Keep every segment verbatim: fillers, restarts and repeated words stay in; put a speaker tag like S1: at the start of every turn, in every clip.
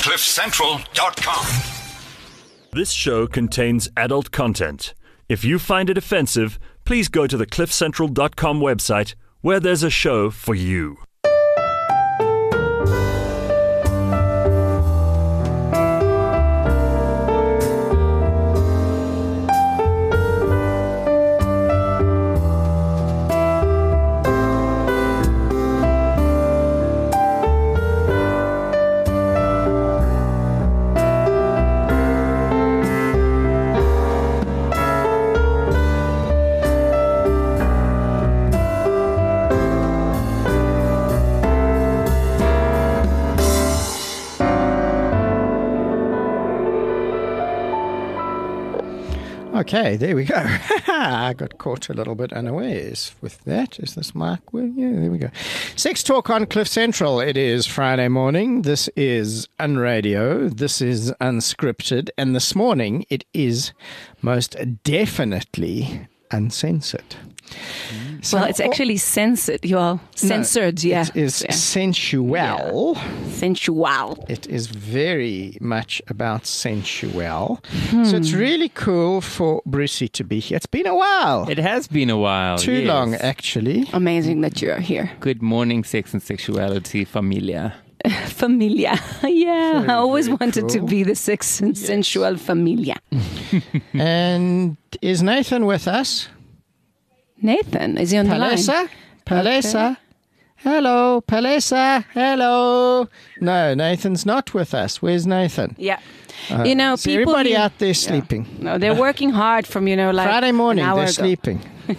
S1: cliff central dot com.
S2: This show contains adult content. If you find it offensive, please go to the cliff central dot com website, where there's a show for you.
S3: Okay, there we go. I got caught a little bit unawares with that. Is this mic? Well, yeah, there we go. Sex Talk on Cliff Central. It is Friday morning. This is Unradio. This is Unscripted. And this morning, it is most definitely uncensored.
S4: So, well, it's actually censored. You're censored,
S3: no,
S4: yeah.
S3: It is
S4: yeah.
S3: sensual.
S4: Yeah. Sensual.
S3: It is very much about sensual. Hmm. So it's really cool for Brucey to be here. It's been a while.
S5: It has been a while.
S3: Too
S5: yes.
S3: long, actually.
S4: Amazing that you're here.
S5: Good morning, sex and sexuality, familia.
S4: Familia. Yeah,
S3: very,
S4: I always wanted
S3: cool.
S4: to be the sex and yes. sensual familia.
S3: And is Nathan with us?
S4: Nathan, is he on
S3: Palesa?
S4: the line?
S3: Palesa? Okay. Hello, Palesa? Hello. No, Nathan's not with us. Where's Nathan?
S4: Yeah.
S3: Uh,
S4: you know,
S3: so
S4: people...
S3: everybody
S4: you,
S3: out there sleeping.
S4: Yeah. No, they're working hard from, you know, like
S3: Friday morning, they're
S4: ago.
S3: sleeping.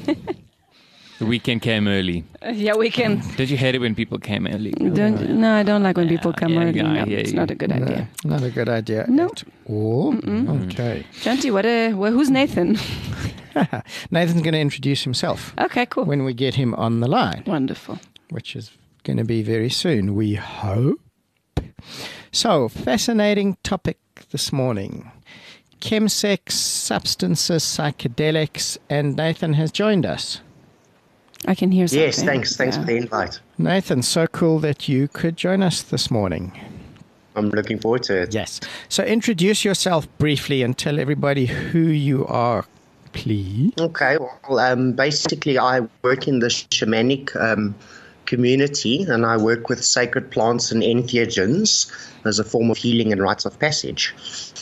S5: The weekend came early.
S4: Uh, yeah, we can.
S5: Did you hate it when people came early?
S4: Don't, no, I don't like when people come
S5: yeah,
S4: early.
S5: yeah,
S4: No,
S5: yeah,
S4: it's
S5: yeah.
S4: not a good
S3: no,
S4: idea.
S3: Not a good idea
S4: No.
S3: at all. Mm-mm. Okay.
S4: Shanti, what a, well, who's Nathan?
S3: Nathan's going to introduce himself.
S4: Okay, cool.
S3: When we get him on the line.
S4: Wonderful.
S3: Which is going to be very soon, we hope. So, fascinating topic this morning. Chemsex, substances, psychedelics, and Nathan has joined us.
S4: I can hear something.
S6: Yes, thanks. Thanks
S4: yeah.
S6: for the invite.
S3: Nathan, so cool that you could join us this morning.
S6: I'm looking forward to it.
S3: Yes. So introduce yourself briefly and tell everybody who you are, please.
S6: Okay. Well, um, basically, I work in the shamanic um, community, and I work with sacred plants and entheogens as a form of healing and rites of passage.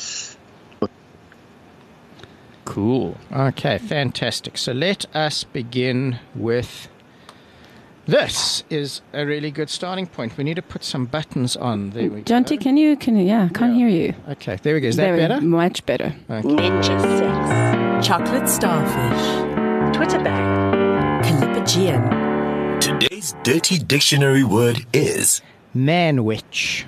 S5: Cool.
S3: Okay, fantastic. So let us begin with this is a really good starting point. We need to put some buttons on. There we go.
S4: Jonty, can you, can you, yeah, I can't
S3: Yeah.
S4: hear you.
S3: Okay, there we go. Is
S4: there
S3: that better?
S4: Much better.
S3: Okay.
S7: Ninja sex, chocolate starfish, Twitter bag, calipagean.
S1: Today's dirty dictionary word is
S3: Man-witch.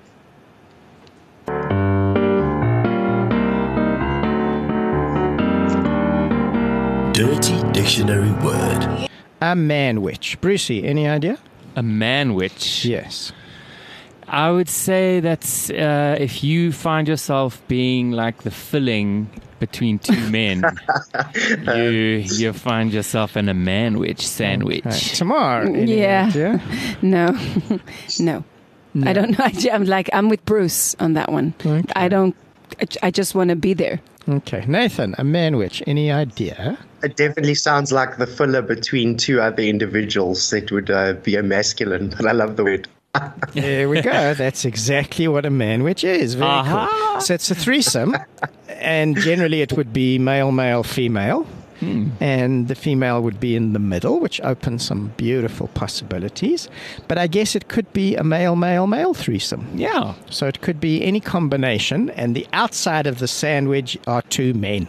S1: dirty dictionary word.
S3: A man-witch. Brucey, any idea?
S5: A man-witch.
S3: Yes.
S5: I would say that's uh, if you find yourself being like the filling between two men, you you find yourself in a man-witch sandwich.
S3: Okay. Tamar, any
S4: Yeah.
S3: idea?
S4: No. no.
S3: No.
S4: I don't know. I, I'm like, I'm with Bruce on that one.
S3: Okay.
S4: I don't, I, I just want to be there.
S3: Okay. Nathan, a man-witch. Any idea?
S6: It definitely sounds like the filler between two other individuals that would uh, be a masculine, but I love the word.
S3: There we go. That's exactly what a man-witch is. Very
S5: Aha.
S3: cool. So it's a threesome, and generally it would be male, male, female. Hmm. And the female would be in the middle, which opens some beautiful possibilities. But I guess it could be a male, male, male threesome.
S5: Yeah.
S3: So it could be any combination, and the outside of the sandwich are two men.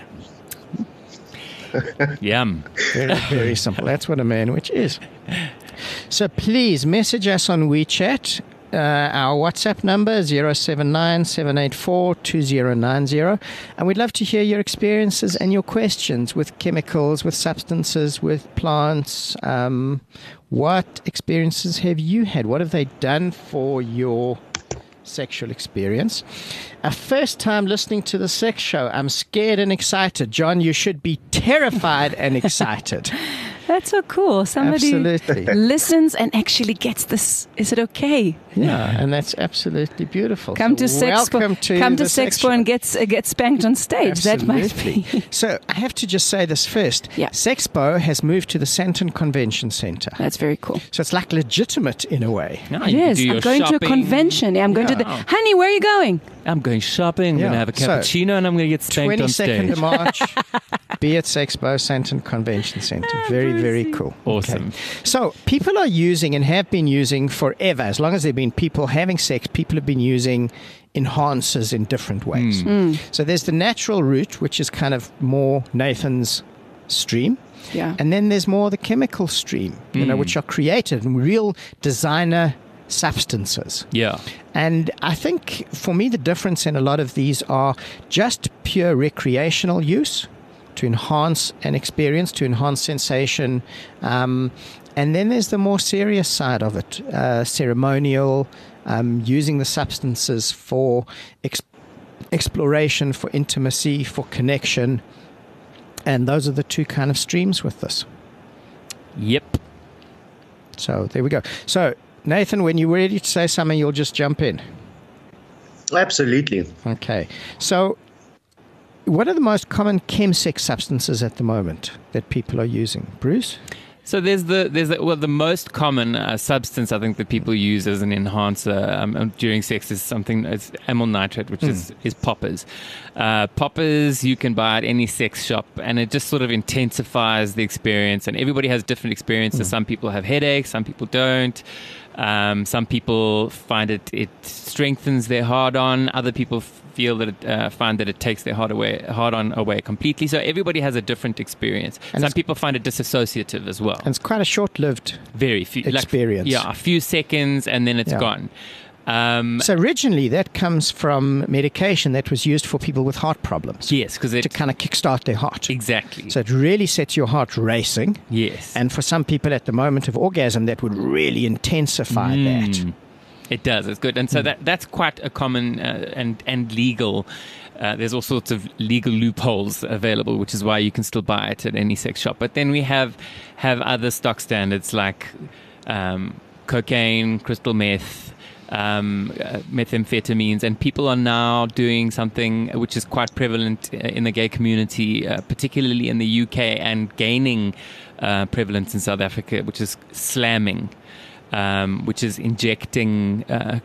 S5: Yum.
S3: Very, very simple. That's what a man-witch is. So please message us on WeChat. Uh, our WhatsApp number is zero seven nine, seven eight four, two zero nine zero. And we'd love to hear your experiences and your questions with chemicals, with substances, with plants. Um, what experiences have you had? What have they done for your sexual experience? A first time listening to the sex show. I'm scared and excited. John, you should be terrified and excited.
S4: That's so cool. Somebody
S3: Absolutely.
S4: listens and actually gets this. Is it okay?
S3: Yeah, and that's absolutely beautiful.
S4: Come
S3: So
S4: to Sexpo.
S3: welcome to
S4: come to
S3: the Sex
S4: Sexpo
S3: Show.
S4: and get uh, get spanked on stage. That might
S3: Absolutely.
S4: be.
S3: So I have to just say this first.
S4: Yeah.
S3: Sexpo has moved to the Sandton Convention Centre.
S4: That's very cool.
S3: So it's like legitimate in a way.
S5: Now
S4: It
S5: you can
S4: is.
S5: do your
S4: I'm going
S5: shopping.
S4: to a convention. Yeah, I'm going to the.
S5: Yeah.
S4: Honey, where are you going?
S5: I'm going shopping. I'm
S3: Yeah.
S5: going to have a
S3: So,
S5: cappuccino and I'm going to get spanked on
S3: twenty-second
S5: stage.
S3: of March, be at Sexpo, Sandton Convention Centre. Very, very cool.
S5: Awesome.
S3: Okay. So people are using and have been using forever, as long as there have been people having sex, people have been using enhancers in different ways. So there's the natural route, which is kind of more Nathan's stream.
S4: Yeah.
S3: And then there's more the chemical stream, you know, which are created and real designer substances.
S5: Yeah.
S3: And I think for me, the difference in a lot of these are just pure recreational use to enhance an experience, to enhance sensation. Um, and then there's the more serious side of it, uh, ceremonial, um, using the substances for ex- exploration, for intimacy, for connection. And those are the two kind of streams with this.
S5: Yep.
S3: So there we go. So, Nathan, when you're ready to say something, you'll just jump in.
S6: Absolutely.
S3: Okay. So, what are the most common chemsex substances at the moment that people are using? Bruce?
S5: So there's the there's the, well the most common uh, substance I think that people use as an enhancer um, during sex is something it's amyl nitrate, which mm. is is poppers. Uh, poppers you can buy at any sex shop, and it just sort of intensifies the experience. And everybody has different experiences. Mm. Some people have headaches, some people don't. Um, some people find it it strengthens their hard on. Other people feel that it, uh, find that it takes their hard away hard on away completely. So everybody has a different experience.
S3: And
S5: some people find it disassociative as well.
S3: And it's quite a short-lived
S5: Very few
S3: experience.
S5: Like, yeah, a few seconds and then it's
S3: Yeah.
S5: gone. Um,
S3: So originally that comes from medication that was used for people with heart problems
S5: yes, because
S3: to
S5: it
S3: kind of kickstart their heart.
S5: exactly.
S3: So it really sets your heart racing.
S5: yes,
S3: And for some people at the moment of orgasm, that would really intensify that.
S5: Mm. It does. It's good, and so that that's quite a common uh, and and legal. Uh, there's all sorts of legal loopholes available, which is why you can still buy it at any sex shop. But then we have have other stock standards like um, cocaine, crystal meth, um, uh, methamphetamines, and people are now doing something which is quite prevalent in the gay community, uh, particularly in the U K, and gaining uh, prevalence in South Africa, which is slamming. Um, which is injecting uh,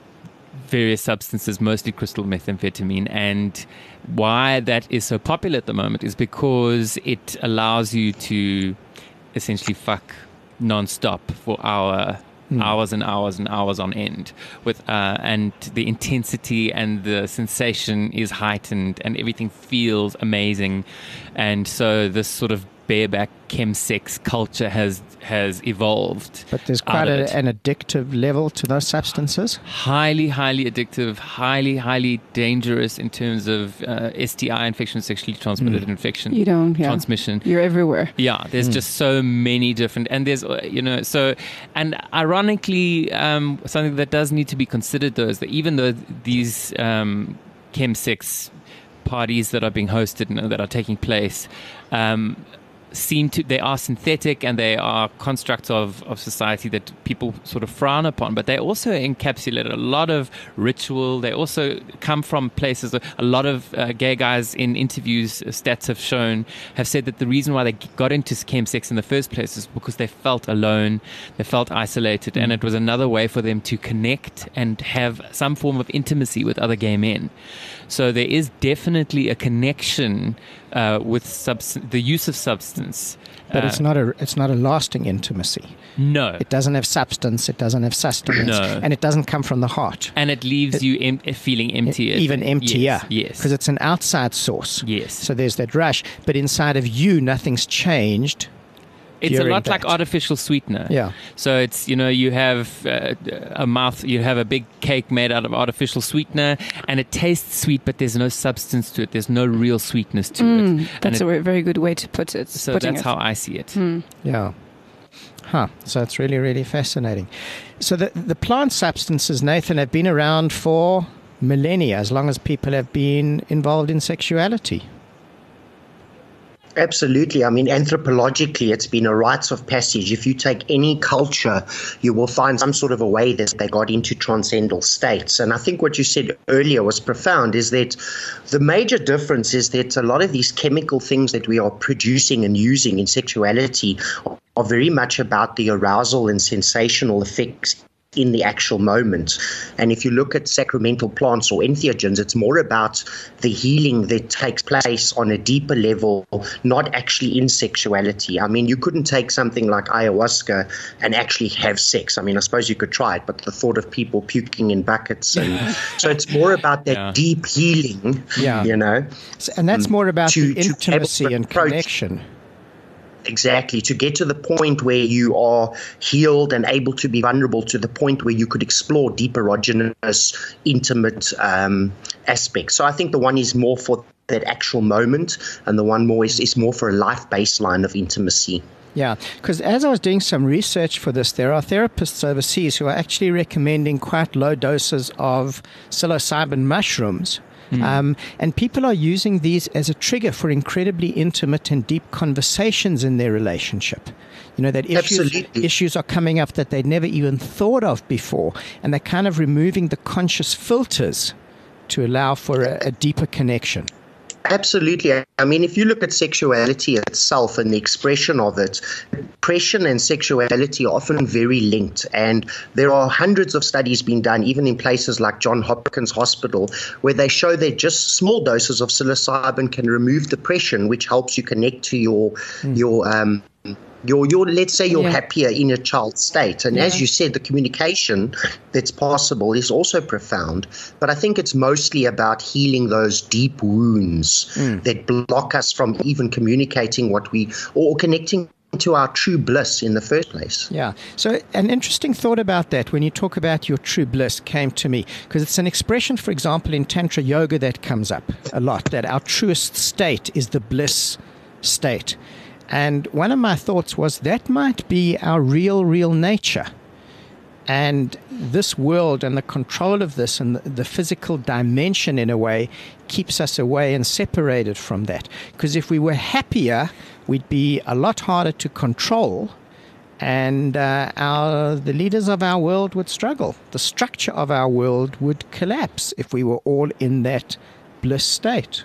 S5: various substances, mostly crystal methamphetamine. And why that is so popular at the moment is because it allows you to essentially fuck non-stop for hour, mm. hours and hours and hours on end. With uh, and the intensity and the sensation is heightened and everything feels amazing. And so this sort of bareback chemsex culture has has evolved.
S3: But there's
S5: out
S3: quite
S5: of
S3: a,
S5: it.
S3: an addictive level to those substances.
S5: Highly, highly addictive, highly, highly dangerous in terms of uh, S T I infection, sexually transmitted
S3: Mm.
S5: infection.
S4: You don't, yeah.
S5: Transmission.
S4: You're everywhere.
S5: Yeah, there's
S3: Mm.
S5: just so many different, and there's, uh, you know, so, and ironically, um, something that does need to be considered though is that even though these um, chemsex parties that are being hosted and that are taking place, um, seem to they are synthetic and they are constructs of, of society that people sort of frown upon, but they also encapsulate a lot of ritual. They also come from places, a lot of uh, gay guys in interviews, uh, stats have shown, have said that the reason why they got into chemsex in the first place is because they felt alone, they felt isolated, mm. and it was another way for them to connect and have some form of intimacy with other gay men. So there is definitely a connection uh, with subs- the use of substance.
S3: But
S5: uh,
S3: it's not a it's not a lasting intimacy.
S5: No.
S3: It doesn't have substance. It doesn't have sustenance.
S5: No.
S3: And it doesn't come from the heart.
S5: And it leaves
S3: It-
S5: you em- feeling empty.
S3: Even emptier.
S5: Yes. Yes.
S3: Because it's an outside source.
S5: Yes.
S3: So there's that rush. But inside of you, nothing's changed.
S5: It's a
S3: during
S5: lot like
S3: that.
S5: artificial sweetener.
S3: Yeah.
S5: So it's, you know, you have uh, a mouth, you have a big cake made out of artificial sweetener, and it tastes sweet, but there's no substance to it. There's no real sweetness to
S4: Mm,
S5: it.
S4: that's
S5: and
S4: a
S5: it,
S4: very good way to put it.
S5: so
S4: putting
S5: that's
S4: it.
S5: how I see it.
S4: Mm.
S3: Yeah. Huh. So it's really, really fascinating. So the, the plant substances, Nathan, have been around for millennia, as long as people have been involved in sexuality.
S6: Absolutely. I mean, anthropologically, it's been a rites of passage. If you take any culture, you will find some sort of a way that they got into transcendental states. And I think what you said earlier was profound, is that the major difference is that a lot of these chemical things that we are producing and using in sexuality are very much about the arousal and sensational effects in the actual moment. And if you look at sacramental plants or entheogens, it's more about the healing that takes place on a deeper level, not actually in sexuality. I mean, you couldn't take something like ayahuasca and actually have sex. I mean, I suppose you could try it, but the thought of people puking in buckets. And so it's more about that yeah. deep healing, yeah. you know.
S3: So, and that's more about to, the intimacy and connection.
S6: Exactly, to get to the point where you are healed and able to be vulnerable, to the point where you could explore deep erogenous, intimate um, aspects. So I think the one is more for that actual moment, and the one more is, is more for a life baseline of intimacy.
S3: Yeah, because as I was doing some research for this, there are therapists overseas who are actually recommending quite low doses of psilocybin mushrooms. Mm. Um, and people are using these as a trigger for incredibly intimate and deep conversations in their relationship. You know, that issues, issues are coming up that they'd never even thought of before. And they're kind of removing the conscious filters to allow for a, a deeper connection.
S6: Absolutely. I mean, if you look at sexuality itself and the expression of it, depression and sexuality are often very linked. And there are hundreds of studies being done, even in places like Johns Hopkins Hospital, where they show that just small doses of psilocybin can remove depression, which helps you connect to your, mm. your, um, Your, your, let's say you're yeah. happier in a child state. And yeah. as you said, the communication that's possible is also profound. But I think it's mostly about healing those deep wounds mm. that block us from even communicating what we, or connecting to our true bliss in the first place.
S3: Yeah. So an interesting thought about that when you talk about your true bliss came to me, because it's an expression, for example, in Tantra Yoga that comes up a lot, that our truest state is the bliss state. And one of my thoughts was that might be our real, real nature. And this world and the control of this and the, the physical dimension, in a way, keeps us away and separated from that. Because if we were happier, we'd be a lot harder to control. And uh, our the leaders of our world would struggle. The structure of our world would collapse if we were all in that bliss state.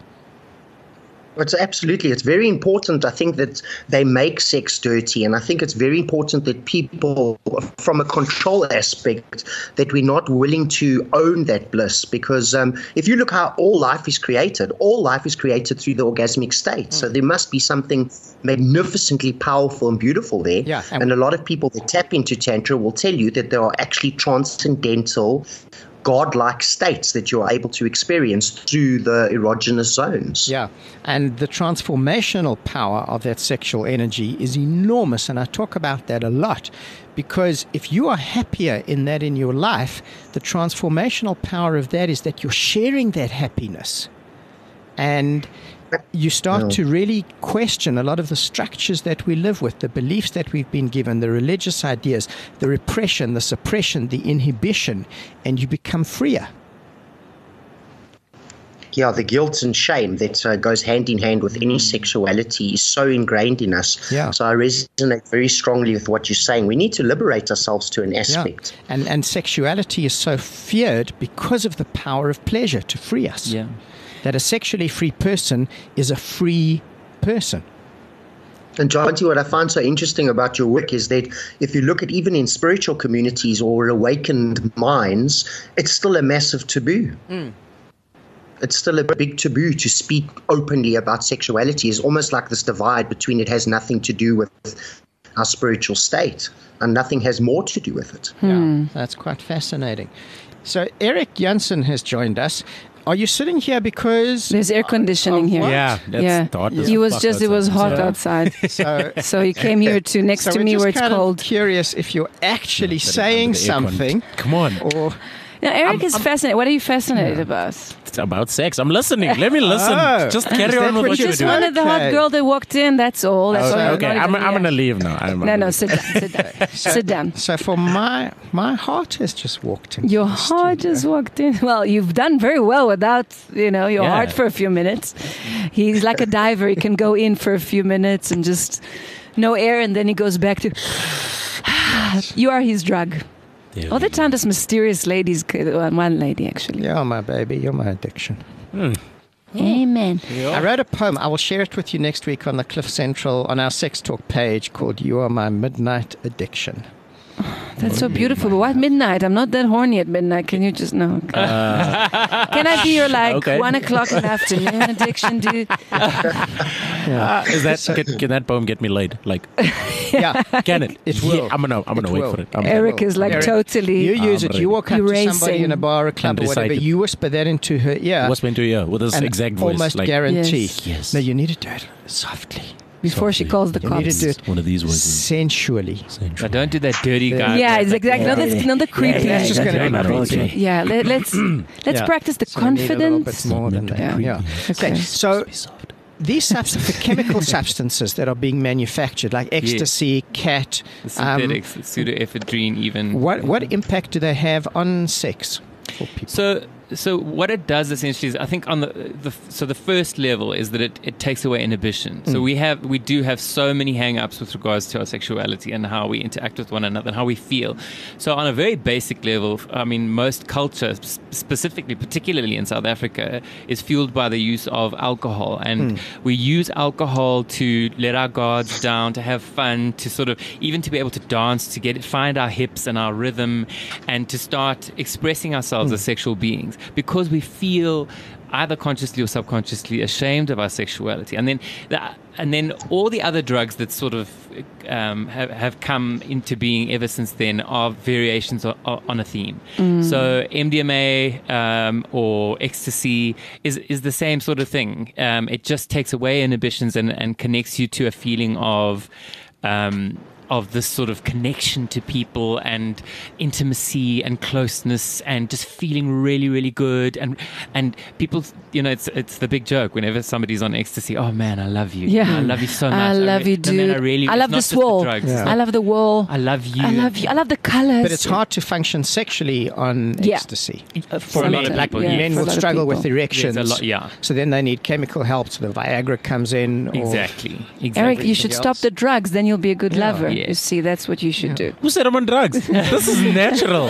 S6: It's absolutely. It's very important, I think, that they make sex dirty. And I think it's very important that people, from a control aspect, that we're not willing to own that bliss. Because um, if you look how all life is created, all life is created through the orgasmic state. Mm. So there must be something magnificently powerful and beautiful there. Yeah, and, and a lot of people that tap into Tantra will tell you that there are actually transcendental, godlike states that you're able to experience through the erogenous zones.
S3: Yeah, and the transformational power of that sexual energy is enormous, and I talk about that a lot, because if you are happier in that in your life, the transformational power of that is that you're sharing that happiness. And you start no. to really question a lot of the structures that we live with, the beliefs that we've been given, the religious ideas, the repression, the suppression, the inhibition, and you become freer.
S6: Yeah, the guilt and shame that uh, goes hand in hand with any sexuality is so ingrained in us. Yeah. So I resonate very strongly with what you're saying. We need to liberate ourselves to an aspect.
S3: Yeah. And, and sexuality is so feared because of the power of pleasure to free us.
S5: Yeah.
S3: That a sexually free person is a free person.
S6: And Jonty, what I find so interesting about your work is that if you look at even in spiritual communities or awakened minds, it's still a massive taboo. Mm. It's still a big taboo to speak openly about sexuality. It's almost like this divide between it has nothing to do with our spiritual state and nothing has more to do with it.
S3: Yeah, that's quite fascinating. So Eric Jansen has joined us. Are you sitting here because
S4: there's air conditioning here?
S8: Yeah, that's
S4: yeah.
S8: Dark
S4: He was just outside. It was hot so, outside, so so he came here to next
S3: so
S4: to me where it's cold.
S3: Curious if you're actually saying something.
S8: Come on,
S3: or
S4: Now, Eric
S8: I'm,
S4: is
S8: I'm,
S4: fascinated. What are you fascinated
S3: yeah.
S4: about?
S8: It's about sex. I'm listening. Let me listen.
S3: Oh,
S8: just carry on with
S3: what
S8: what
S3: you
S8: you're
S4: Just
S8: doing.
S4: wanted the hot
S3: Okay.
S4: girl that walked in. That's all. That's all.
S8: Okay, okay.
S4: Not
S8: I'm,
S4: even-
S8: I'm
S4: yeah.
S8: gonna leave now. I'm,
S4: No,
S8: I'm
S4: no,
S8: gonna
S4: sit down, sit down, sit down.
S3: So for my my heart has just walked in.
S4: Your heart just walked in. Well, you've done very well without, you know, your
S8: Yeah.
S4: heart for a few minutes. He's like a diver. He can go in for a few minutes and just no air, and then he goes back to. You are his drug.
S8: There
S4: All
S8: we
S4: the time, this mysterious lady's one lady actually.
S3: You're my baby. You're my addiction.
S4: Amen.
S3: I wrote a poem. I will share it with you next week on the Cliff Central on our Sex Talk page called "You Are My Midnight Addiction."
S4: That's so beautiful. But why midnight? I'm not that horny at midnight. Can you just no? Okay.
S8: Uh,
S4: Can I be your like
S8: okay.
S4: one o'clock in the afternoon addiction, dude?
S8: Uh, is that can, can that poem get me laid? Like,
S3: Yeah,
S8: can it?
S3: It will.
S8: Yeah, I'm gonna I'm gonna
S3: It
S8: wait
S3: will.
S8: for it. I'm
S4: Eric is like
S3: Eric,
S4: totally.
S3: you use it. You walk up to
S4: Erasing.
S3: somebody in a bar or club
S8: And
S3: or whatever.
S8: recite it.
S3: You whisper that into her ear.
S8: What's meant to hear with this
S3: and
S8: exact voice?
S3: almost
S8: like,
S3: guarantee.
S4: Yes.
S8: Yes.
S3: No, you need to do it softly,
S4: Before she
S8: Softly.
S4: calls the
S3: You need
S4: cops.
S3: to do it
S8: one of these voices.
S3: sensually.
S5: Now, don't do that dirty
S3: Yeah.
S5: guy.
S4: Yeah, it's exactly. No, that's not the creepy.
S3: That's just going to be creepy.
S4: Yeah, let, let's let's
S3: Yeah.
S4: practice the
S3: So we need a little bit
S4: confidence.
S3: more than that.
S4: Yeah.
S3: Yeah. Okay,
S4: Okay.
S3: so these subst- the chemical substances that are being manufactured, like ecstasy, cat,
S5: The
S3: um,
S5: synthetics, the pseudoephedrine, even.
S3: what what impact do they have on sex for people?
S5: So, so what it does essentially is, I think on the, the so the first level is that it, it takes away inhibition. So we have we do have so many hang-ups with regards to our sexuality and how we interact with one another and how we feel. So on a very basic level, I mean, most culture, s- specifically, particularly in South Africa, is fueled by the use of alcohol, and we use alcohol to let our guards down, to have fun, to sort of even to be able to dance, to get find our hips and our rhythm, and to start expressing ourselves as sexual beings, because we feel either consciously or subconsciously ashamed of our sexuality. And then the, and then all the other drugs that sort of um, have, have come into being ever since then are variations on, on a theme. So M D M A um, or ecstasy is is the same sort of thing. Um, it just takes away inhibitions and, and connects you to a feeling of um, of this sort of connection to people and intimacy and closeness and just feeling really, really good. And and people, you know, it's it's the big joke whenever somebody's on ecstasy. Oh man, I love you.
S4: Yeah.
S5: I love you so much.
S4: I love
S5: re-
S4: you,
S5: no, man,
S4: dude.
S5: I really.
S4: I love
S5: it's
S4: this
S5: not just
S4: wall.
S5: the drugs.
S3: Yeah.
S5: It's
S4: I love the wall.
S5: I love you.
S4: I love you. I love the colors.
S3: But it's hard to function sexually on
S4: Yeah.
S3: ecstasy.
S5: Uh,
S3: For
S5: for a lot of
S3: men,
S5: people.
S4: yeah.
S5: yes.
S3: men
S4: for a
S3: will
S4: lot of
S3: struggle with
S4: people.
S3: erections.
S5: There's a lot, yeah.
S3: So then they need chemical help. So the Viagra comes in. Or
S5: Exactly. Exactly.
S4: Eric, you should
S3: Everything
S4: stop
S3: else.
S4: the drugs. Then you'll be a good
S3: Yeah.
S4: lover.
S5: Yeah.
S4: You see, that's what you should do.
S8: Who said I'm on drugs? This is natural.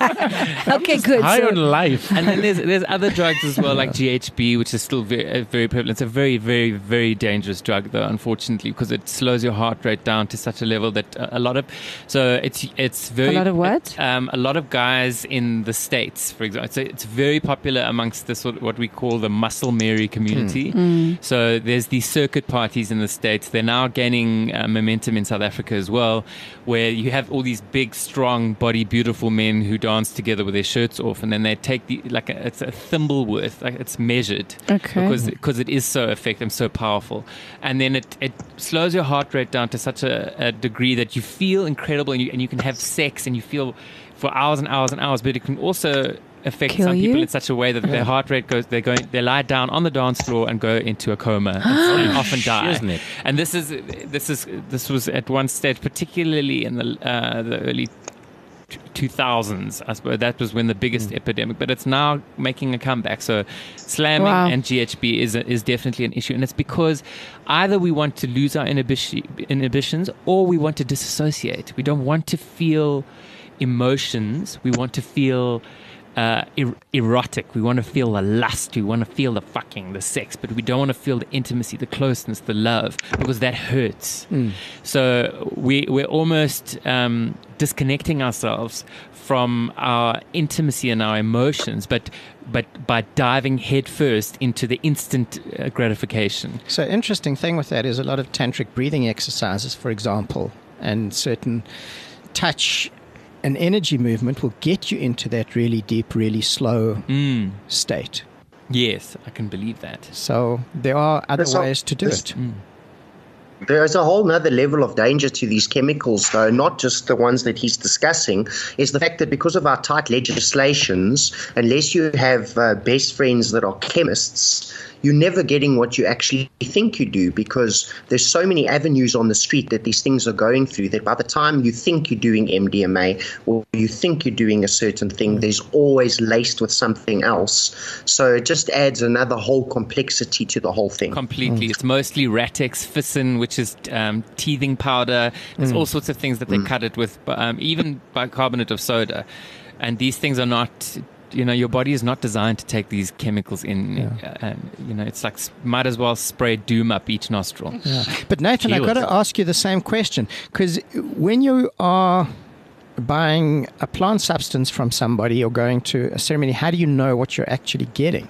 S4: Okay, good.
S8: High
S4: So,
S8: on life.
S5: And then there's there's other drugs as well, like G H B, which is still very uh, very prevalent. It's a very very very dangerous drug, though, unfortunately, because it slows your heart rate down to such a level that a, a lot of so it's it's very
S4: A lot of what?
S5: Um, a lot of guys in the States, for example, so it's very popular amongst the sort of what we call the Muscle Mary community. So there's these circuit parties in the States. They're now gaining uh, momentum in South Africa as well, where you have all these big, strong, body, beautiful men who dance together with their shirts off, and then they take the like a, it's a thimble worth, like it's measured,
S4: Okay.
S5: because because it is so effective, so powerful, and then it, it slows your heart rate down to such a, a degree that you feel incredible, and you and you can have sex and you feel for hours and hours and hours, but it can also affect
S4: Kill
S5: some people
S4: you?
S5: in such a way that their heart rate goes, they go, they lie down on the dance floor and go into a coma and often die.
S8: Isn't it?
S5: And this is this is this was at one stage, particularly in the uh, the early two thousands. I suppose that was when the biggest epidemic, but it's now making a comeback. So slamming
S4: Wow.
S5: and G H B is is definitely an issue, and it's because either we want to lose our inhibition, inhibitions or we want to disassociate. We don't want to feel emotions. We want to feel uh, er- erotic. We want to feel the lust. We want to feel the fucking, the sex, but we don't want to feel the intimacy, the closeness, the love, because that hurts. So we we're almost um, disconnecting ourselves from our intimacy and our emotions, but but by diving headfirst into the instant uh, gratification.
S3: So interesting thing with that is a lot of tantric breathing exercises, for example, and certain touch and energy movement will get you into that really deep, really slow
S5: Mm.
S3: state.
S5: Yes, I can believe that.
S3: So there are other
S6: So
S3: ways to do
S6: this-
S3: it.
S6: There's a whole nother level of danger to these chemicals, though, not just the ones that he's discussing, is the fact that because of our tight legislations, unless you have uh, best friends that are chemists, you're never getting what you actually think you do, because there's so many avenues on the street that these things are going through that by the time you think you're doing M D M A or you think you're doing a certain thing, there's always laced with something else. So it just adds another whole complexity to the whole thing.
S5: Completely. It's mostly Ratex, Ficin, which is um, teething powder. There's all sorts of things that they cut it with, um, even bicarbonate of soda. And these things are not... You know, your body is not designed to take these chemicals in. Yeah. Uh, and, you know, it's like might as well spray doom up each nostril.
S3: Yeah. But Nathan, I've got to ask you the same question, because when you are buying a plant substance from somebody or going to a ceremony, how do you know what you're actually getting?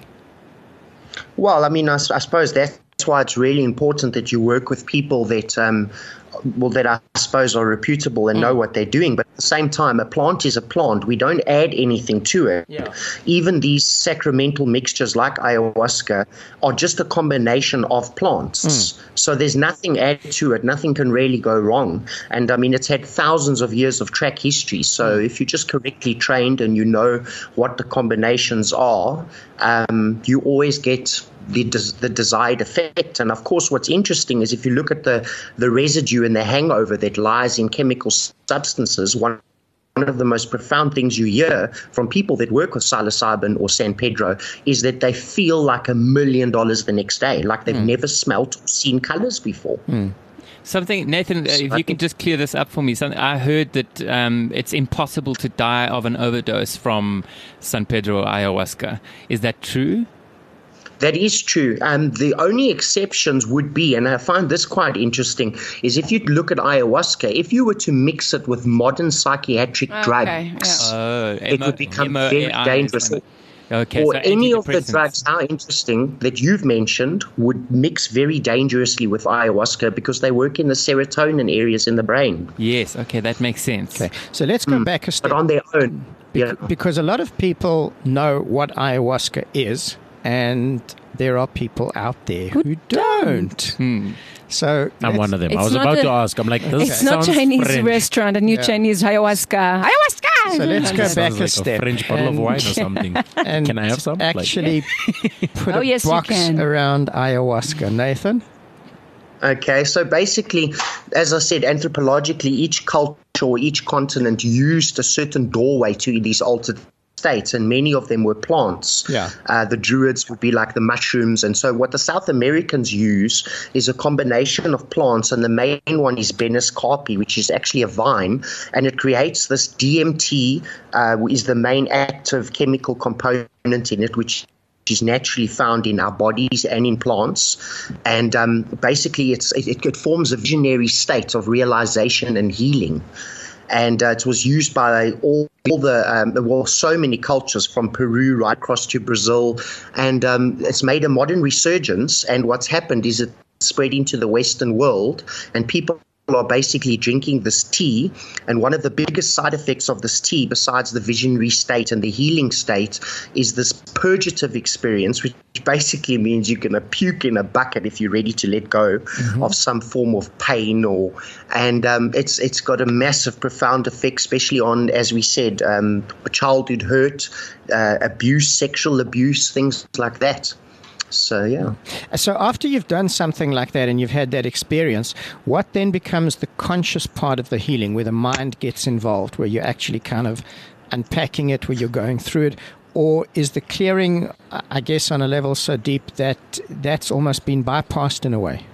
S6: Well, I mean, I, I suppose that's why it's really important that you work with people that um, well, that I suppose are reputable and mm. know what they're doing. But at the same time, a plant is a plant. We don't add anything to it. Yeah. Even these sacramental mixtures like ayahuasca are just a combination of plants. Mm. So there's nothing added to it. Nothing can really go wrong. And I mean, it's had thousands of years of track history. So mm. if you're just correctly trained and you know what the combinations are, um, you always get the des- the desired effect. And of course, what's interesting is if you look at the, the residue and the hangover that lies in chemical substances, one One of the most profound things you hear from people that work with psilocybin or San Pedro is that they feel like a million dollars the next day, like they've mm. never smelt or seen colors before.
S5: Mm. Something, Nathan, if you can just clear this up for me. Something, I heard that um, it's impossible to die of an overdose from San Pedro ayahuasca. Is that true?
S6: That is true. Um, the only exceptions would be, and I find this quite interesting, is if you look at ayahuasca, if you were to mix it with modern psychiatric
S4: okay,
S6: drugs,
S4: yeah.
S5: oh,
S6: it
S5: M O,
S6: would become
S5: M O,
S6: very
S5: A I,
S6: dangerous.
S5: Okay,
S6: or
S5: so
S6: any of the drugs, how interesting, that you've mentioned would mix very dangerously with ayahuasca because they work in the serotonin areas in the brain.
S5: Yes, okay, that makes sense.
S3: Okay, so let's go mm. back a step.
S6: But on their own.
S3: Bec-
S6: yeah.
S3: Because a lot of people know what ayahuasca is, and there are people out there who, who don't. don't.
S5: Hmm.
S3: So
S8: I'm one of them. I was about
S4: a,
S8: to ask. I'm like, this
S4: it's not Chinese
S8: French.
S4: restaurant, a new yeah. Chinese ayahuasca. Ayahuasca!
S3: So let's go back
S8: like
S3: a step.
S8: A French bottle of wine or something.
S3: And
S8: can I have some?
S3: Actually, like, put
S4: oh,
S3: a
S4: yes,
S3: box around ayahuasca. Nathan?
S6: Okay, so basically, as I said, anthropologically, each culture or each continent used a certain doorway to these altered states, and many of them were plants.
S3: Yeah.
S6: Uh, the Druids would be like the mushrooms. And so what the South Americans use is a combination of plants, and the main one is Benus carpi, which is actually a vine, and it creates this D M T, uh, is the main active chemical component in it, which is naturally found in our bodies and in plants. And um, basically it's, it, it forms a visionary state of realization and healing. And uh, it was used by all, all the, um, well, so many cultures from Peru right across to Brazil. And um, it's made a modern resurgence. And what's happened is it spread into the Western world, and people are basically drinking this tea. And one of the biggest side effects of this tea, besides the visionary state and the healing state, is this purgative experience, which basically means you're going to puke in a bucket if you're ready to let go mm-hmm. of some form of pain. Or and um, it's it's got a massive, profound effect, especially on, as we said, um, childhood hurt, uh, abuse, sexual abuse, things like that. So, yeah.
S3: So after you've done something like that and you've had that experience, what then becomes the conscious part of the healing, where the mind gets involved, where you're actually kind of unpacking it, where you're going through it? Or is the clearing, I guess, on a level so deep that that's almost been bypassed in a way?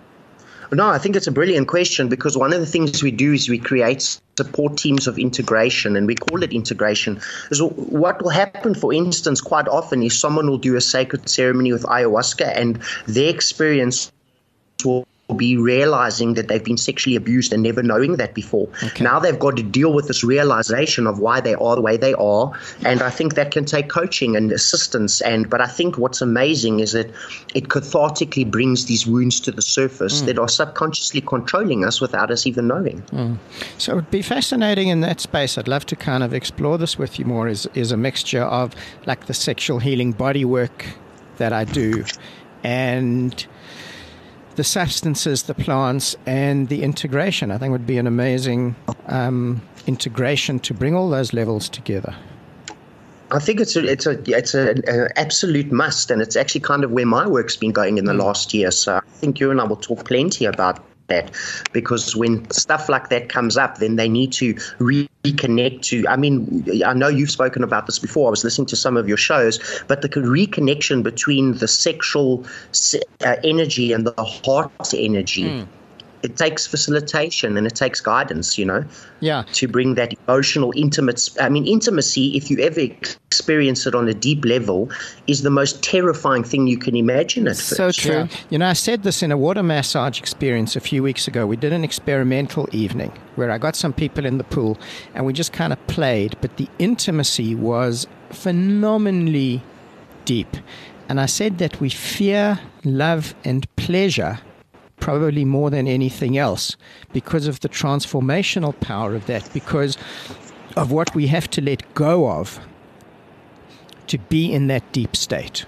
S6: No, I think it's a brilliant question, because one of the things we do is we create support teams of integration, and we call it integration. So what will happen, for instance, quite often is someone will do a sacred ceremony with ayahuasca, and their experience will be realizing that they've been sexually abused and never knowing that before. Okay. Now they've got to deal with this realization of why they are the way they are, and I think that can take coaching and assistance. And but I think what's amazing is that it cathartically brings these wounds to the surface mm. that are subconsciously controlling us without us even knowing.
S3: Mm. So it would be fascinating in that space. I'd love to kind of explore this with you more. Is is a mixture of like the sexual healing body work that I do, and the substances, the plants, and the integration. I think would be an amazing um, integration to bring all those levels together.
S6: I think it's a, it's a, it's a, an absolute must, and it's actually kind of where my work's been going in the last year. So I think you and I will talk plenty about that, because when stuff like that comes up, then they need to reconnect to, I mean, I know you've spoken about this before. I was listening to some of your shows, but the reconnection between the sexual uh, energy and the heart energy, mm. it takes facilitation and it takes guidance, you know,
S3: yeah,
S6: to bring that emotional, intimate, I mean, intimacy, if you ever experience it on a deep level, is the most terrifying thing you can imagine at first.
S4: So true.
S3: Yeah. You know, I said this in a water massage experience a few weeks ago. We did an experimental evening where I got some people in the pool and we just kind of played, but the intimacy was phenomenally deep. And I said that we fear love and pleasure probably more than anything else because of the transformational power of that, because of what we have to let go of to be in that deep state.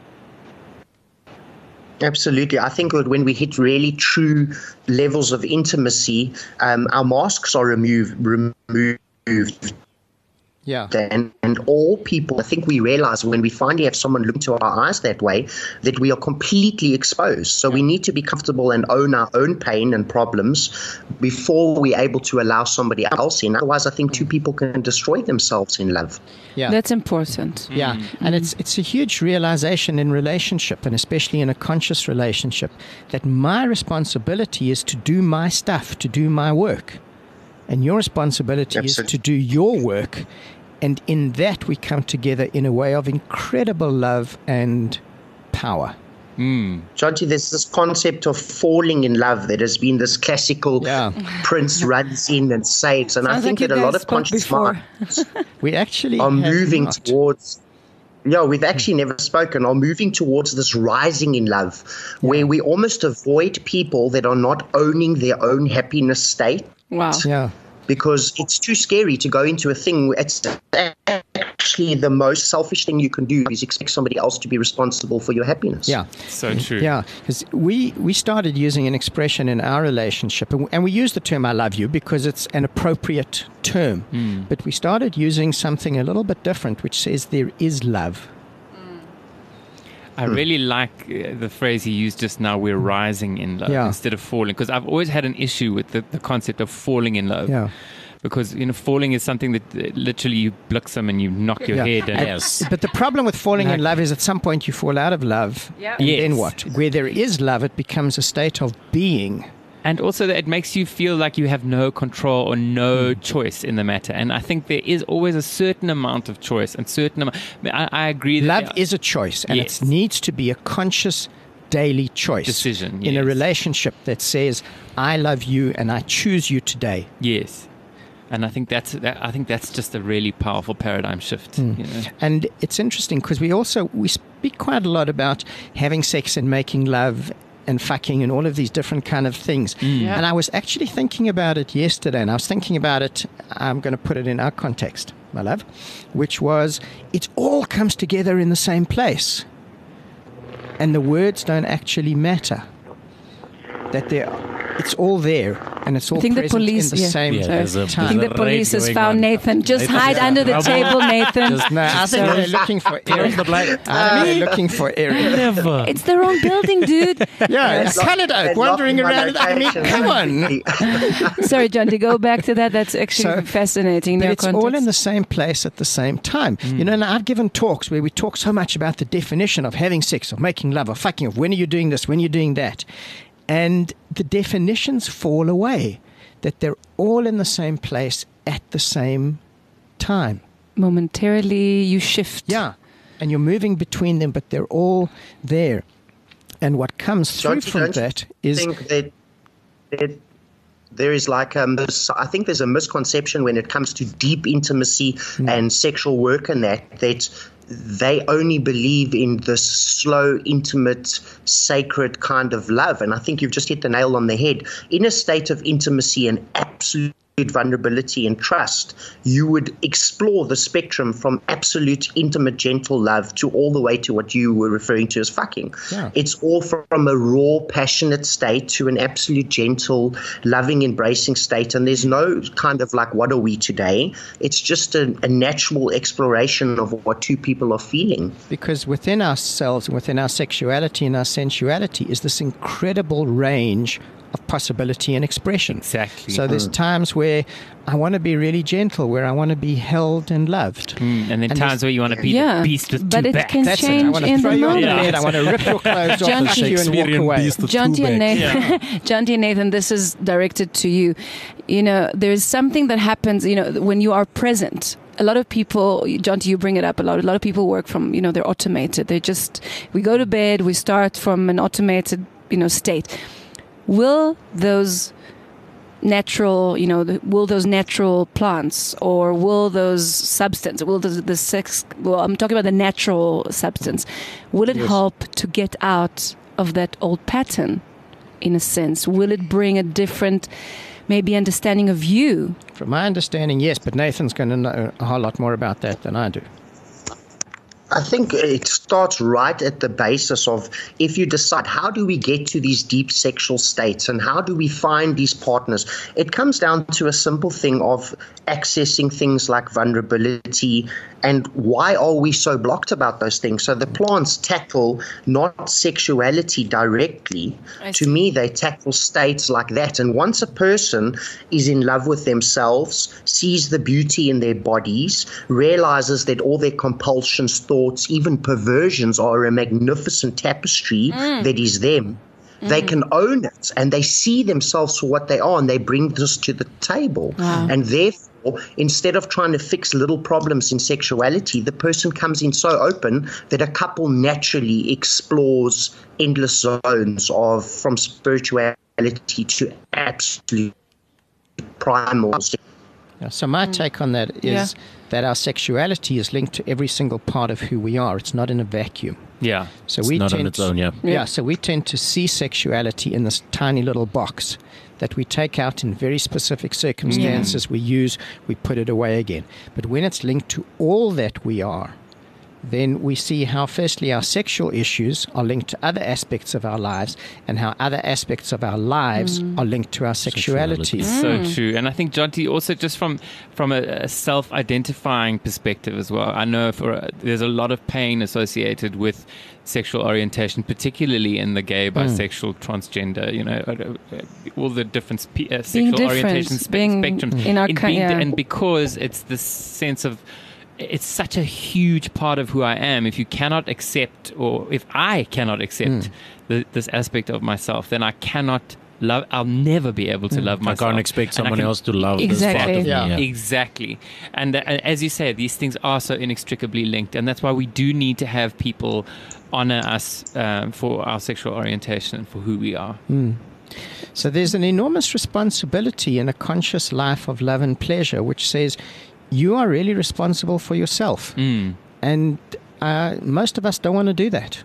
S6: Absolutely. I think that when we hit really true levels of intimacy, um, our masks are removed, removed.
S3: Yeah.
S6: And, and all people, I think we realize when we finally have someone look into our eyes that way, that we are completely exposed. So we need to be comfortable and own our own pain and problems before we're able to allow somebody else in. Otherwise, I think two people can destroy themselves in love.
S3: Yeah.
S4: That's important.
S3: Yeah. Mm-hmm. And it's it's a huge realization in relationship, and especially in a conscious relationship, that my responsibility is to do my stuff, to do my work. And your responsibility Absolutely. Is to do your work. And in that, we come together in a way of incredible love and power.
S6: Mm. Jonty, there's this concept of falling in love that has been this classical
S3: yeah.
S6: Prince runs in and saves. And
S4: Sounds
S6: I think
S4: like
S6: that a lot of conscious minds
S3: we actually
S6: are moving
S3: not.
S6: towards... Yeah, we've actually never spoken, are moving towards this rising in love, yeah. where we almost avoid people that are not owning their own happiness state.
S4: Wow.
S3: Yeah.
S6: Because it's too scary to go into a thing. It's actually the most selfish thing you can do is expect somebody else to be responsible for your happiness.
S3: Yeah.
S5: So true.
S3: Yeah. Because we, we started using an expression in our relationship, and we use the term I love you because it's an appropriate term. Mm. But we started using something a little bit different, which says there is love.
S5: I really like uh, the phrase he used just now, we're rising in love, yeah. instead of falling. Because I've always had an issue with the, the concept of falling in love.
S3: Yeah.
S5: Because, you know, falling is something that uh, literally you blossom and you knock your
S3: yeah.
S5: head. And
S3: yes. But the problem with falling like, in love is at some point you fall out of love.
S4: Yeah.
S3: And
S5: yes.
S3: then what? Where there is love, it becomes a state of being.
S5: And also that it makes you feel like you have no control or no mm. choice in the matter. And I think there is always a certain amount of choice and certain amount. I, I agree that
S3: love is a choice, and
S5: yes.
S3: it needs to be a conscious daily choice.
S5: Decision.
S3: In
S5: yes.
S3: a relationship that says, I love you and I choose you today.
S5: Yes. And I think that's that, I think that's just a really powerful paradigm shift. Mm. You know?
S3: And it's interesting because we also we speak quite a lot about having sex and making love and fucking and all of these different kind of things. Mm. Yeah. And I was actually thinking about it yesterday, and I was thinking about it, I'm going to put it in our context, my love, which was, it all comes together in the same place. And the words don't actually matter. That they're, it's all there, and it's all
S4: I think
S3: present
S4: the police,
S3: in the
S4: yeah.
S3: same
S8: Yeah,
S3: time.
S8: a,
S4: I think the police has found
S8: on.
S4: Nathan. Just
S8: Nathan,
S4: hide
S8: yeah.
S4: under the table, Nathan.
S8: Just,
S3: No, I think
S4: So-
S3: they're looking for Eric.
S8: the blame.
S3: I think they're looking for Eric.
S8: Never.
S4: It's the wrong building, dude.
S3: Yeah, it's Canada
S6: And
S3: wandering
S6: lock my
S3: around. I mean,
S6: location.
S3: come on.
S4: Sorry, John, to go back to that, that's actually
S3: So,
S4: fascinating.
S3: But
S4: No
S3: it's all
S4: context.
S3: in the same place at the same time.
S8: Mm.
S3: You know, and I've given talks where we talk so much about the definition of having sex, of making love, of fucking, of when are you doing this, when are you doing that. And the definitions fall away, that they're all in the same place at the same time.
S4: Momentarily, you shift.
S3: Yeah, and you're moving between them, but they're all there. And what comes through
S6: Don't you-
S3: from
S6: don't you
S3: that is...
S6: think that, that there is like um, this, I think there's a misconception when it comes to deep intimacy mm. and sexual work and that that they only believe in this slow, intimate, sacred kind of love. And I think you've just hit the nail on the head. In a state of intimacy and absolute vulnerability, and trust, you would explore the spectrum from absolute intimate, gentle love to all the way to what you were referring to as fucking.
S3: Yeah.
S6: It's all from a raw, passionate state to an absolute, gentle, loving, embracing state. And there's no kind of like, what are we today? It's just a, a natural exploration of what two people are feeling.
S3: Because within ourselves, within our sexuality and our sensuality is this incredible range of possibility and expression.
S5: Exactly.
S3: So there's times where I want to be really gentle, where I want to be held and loved.
S5: Mm, and then
S3: And
S5: times where you want to be
S4: Yeah,
S5: the beast with
S4: but
S5: two
S4: it
S5: backs.
S4: can
S3: That's it. I
S4: change
S3: want to
S4: in
S3: throw
S4: the
S3: you on the
S4: moment.
S3: bed. I want to rip your clothes off and see you and walk away.
S4: Jonty and Nathan, Jonty and Nathan, this is directed to you. You know, there's something that happens, you know, when you are present. A lot of people, Jonty, you bring it up a lot. A lot of people work from, you know, they're automated. They just, we go to bed, we start from an automated, you know, state. Will those natural, you know, the, will those natural plants or will those substance, will the, the sex, well, I'm talking about the natural substance, will it
S3: Yes.
S4: help to get out of that old pattern in a sense? Will it bring a different, maybe understanding of you?
S3: From my understanding, yes, but Nathan's going to know a whole lot more about that than I do.
S6: I think it starts right at the basis of if you decide how do we get to these deep sexual states and how do we find these partners, it comes down to a simple thing of accessing things like vulnerability and why are we so blocked about those things. So the plants tackle not sexuality directly. To me, they tackle states like that. And once a person is in love with themselves, sees the beauty in their bodies, realizes that all their compulsions, thoughts, even perversions are a magnificent tapestry mm. that is them. Mm. They can own it and they see themselves for what they are and they bring this to the table. Wow. And therefore, instead of trying to fix little problems in sexuality, the person comes in so open that a couple naturally explores endless zones of from spirituality to absolute primal.
S3: Yeah, so my mm. take on that is yeah. that our sexuality is linked to every single part of who we are. It's not in a vacuum.
S5: Yeah.
S3: So
S8: it's
S3: we
S8: not
S3: tend
S8: on its own, yeah.
S3: yeah. Yeah, so we tend to see sexuality in this tiny little box that we take out in very specific circumstances. Yeah. We use, we put it away again. But when it's linked to all that we are, then we see how, firstly, our sexual issues are linked to other aspects of our lives and how other aspects of our lives mm. are linked to our sexuality.
S5: sexuality. Mm. So true. And I think, Jonty, also just from, from a, a self-identifying perspective as well, I know for a, there's a lot of pain associated with sexual orientation, particularly in the gay, bisexual, mm. transgender, you know, all the different spe- uh, sexual orientation spe- spectrums.
S4: In our
S5: in
S4: being,
S5: yeah.
S4: yeah.
S5: And because it's this sense of, it's such a huge part of who I am. If you cannot accept, or if I cannot accept mm. the, this aspect of myself, then I cannot love. I'll never be able to mm. love myself.
S8: I can't expect someone
S5: can,
S8: else to love
S4: exactly.
S8: this part of
S3: yeah.
S8: me. Yeah.
S5: Exactly. And, uh, and as you say, these things are so inextricably linked, and that's why we do need to have people honor us um, for our sexual orientation and for who we are.
S3: Mm. So there's an enormous responsibility in a conscious life of love and pleasure, which says you are really responsible for yourself.
S5: Mm.
S3: And uh, most of us don't want to do that.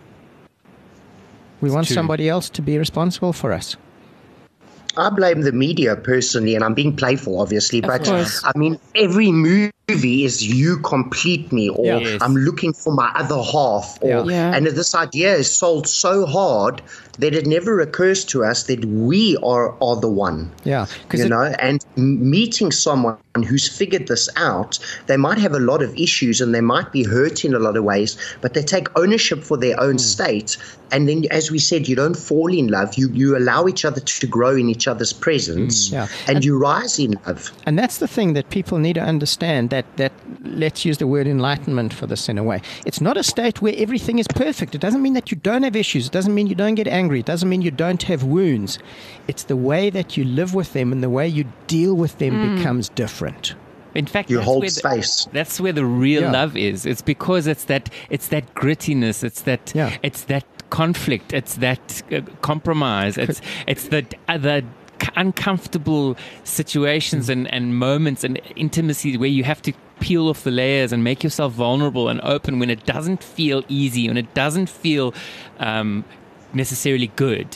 S3: We
S5: it's
S3: want
S5: true.
S3: somebody else to be responsible for us.
S6: I blame the media personally, and I'm being playful, obviously,
S4: Of
S6: but
S4: course.
S6: I mean, every movie is you complete me, or
S3: Yeah.
S5: Yes.
S6: I'm looking for my other half, or
S3: Yeah.
S4: Yeah.
S6: and this idea is sold so hard that it never occurs to us that we are are the one.
S3: Yeah.
S6: You
S3: it,
S6: know, and m- meeting someone who's figured this out, they might have a lot of issues and they might be hurt in a lot of ways, but they take ownership for their own mm. state. And then, as we said, you don't fall in love. You you allow each other to grow in each other's presence,
S3: Mm. Yeah.
S6: and,
S3: And-
S6: you rise in love.
S3: And that's the thing that people need to understand, that, that let's use the word enlightenment for this in a way. It's not a state where everything is perfect. It doesn't mean that you don't have issues. It doesn't mean you don't get angry. It doesn't mean you don't have wounds. It's the way that you live with them and the way you deal with them mm. becomes different.
S5: In fact,
S6: You
S5: that's
S6: hold
S5: where the,
S6: space.
S5: That's where the real
S3: Yeah.
S5: love is. It's because it's that it's that grittiness. It's that
S3: Yeah.
S5: it's that conflict. It's that uh, compromise. It's it's the uh, the uncomfortable situations and, and moments and intimacy where you have to peel off the layers and make yourself vulnerable and open when it doesn't feel easy, when it doesn't feel um, necessarily good.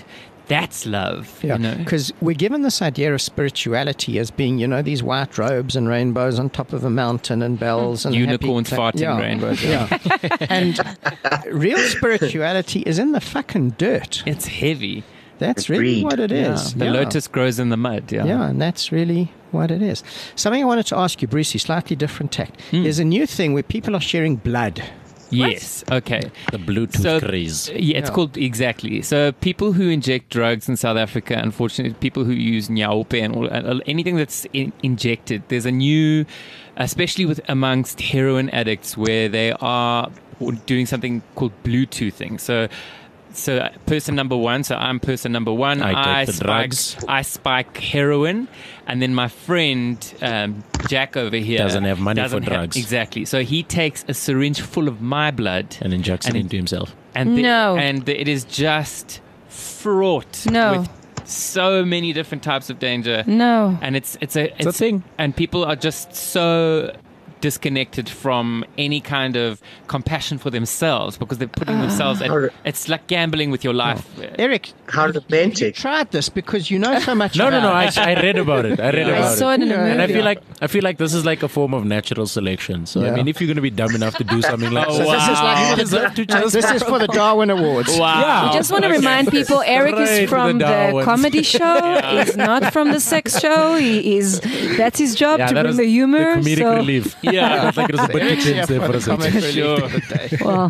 S5: that's love.
S3: Yeah,
S5: You know?
S3: because we're given this idea of spirituality as being, you know, these white robes and rainbows on top of a mountain and bells and
S5: Unicorns
S3: happy
S5: farting
S3: yeah,
S5: rainbows.
S3: Yeah, and real spirituality is in the fucking dirt.
S5: It's heavy.
S3: That's really
S6: Agreed.
S3: what it
S5: Yeah.
S3: is.
S5: The
S3: yeah.
S5: lotus grows in the mud. Yeah.
S3: Yeah, and that's really what it is. Something I wanted to ask you, Brucey, slightly different tact.
S5: Hmm.
S3: There's a new thing where people are sharing blood.
S5: Yes. Okay.
S8: The Bluetooth
S5: So-
S8: craze.
S5: Yeah, it's
S3: Yeah.
S5: called exactly. So people who inject drugs in South Africa, unfortunately, people who use nyaope and all, uh, anything that's in, injected, there's a new, especially with amongst heroin addicts, where they are doing something called Bluetoothing. So. So person number one, so I'm person number one.
S8: I take the
S5: spike,
S8: drugs.
S5: I spike heroin, and then my friend um, Jack over here
S8: Doesn't have money for
S5: doesn't have-
S8: drugs.
S5: exactly. So he takes a syringe full of my blood
S8: And injects
S5: And
S8: it
S5: it-
S8: into himself.
S5: and the,
S4: No.
S5: and the, it is just fraught
S4: No.
S5: with so many different types of danger.
S4: No.
S5: And it's it's a
S8: It's a thing.
S5: and people are just so disconnected from any kind of compassion for themselves because they're putting themselves at,
S6: How-
S5: it's like gambling with your life.
S3: Eric,
S6: How
S3: you
S6: romantic.
S3: tried this because you know so much
S8: No, no,
S3: about
S8: no. I, I read about it. I read
S5: Yeah.
S8: about
S4: I saw it in a
S3: Yeah.
S4: movie.
S8: And I feel like I feel like this is like a form of natural selection. So
S3: Yeah.
S8: I mean, if you're going to be dumb enough to do something like
S5: Oh,
S8: this,
S3: So this is like
S5: Wow.
S3: for the, this is for the Darwin Awards.
S5: Wow.
S4: I just want to remind people Eric
S8: Straight
S4: is
S8: to
S4: from
S8: the
S4: the,
S8: Darwins.
S4: comedy show. He's not from the sex show. He is that's his job
S8: yeah,
S4: to
S8: that
S4: bring
S8: was
S4: the humor.
S8: the comedic
S4: so,
S8: relief.
S5: Yeah.
S8: I felt like it was a bit too tense there for a second.
S3: Comic relief
S5: Sure.
S3: of the day.
S4: well,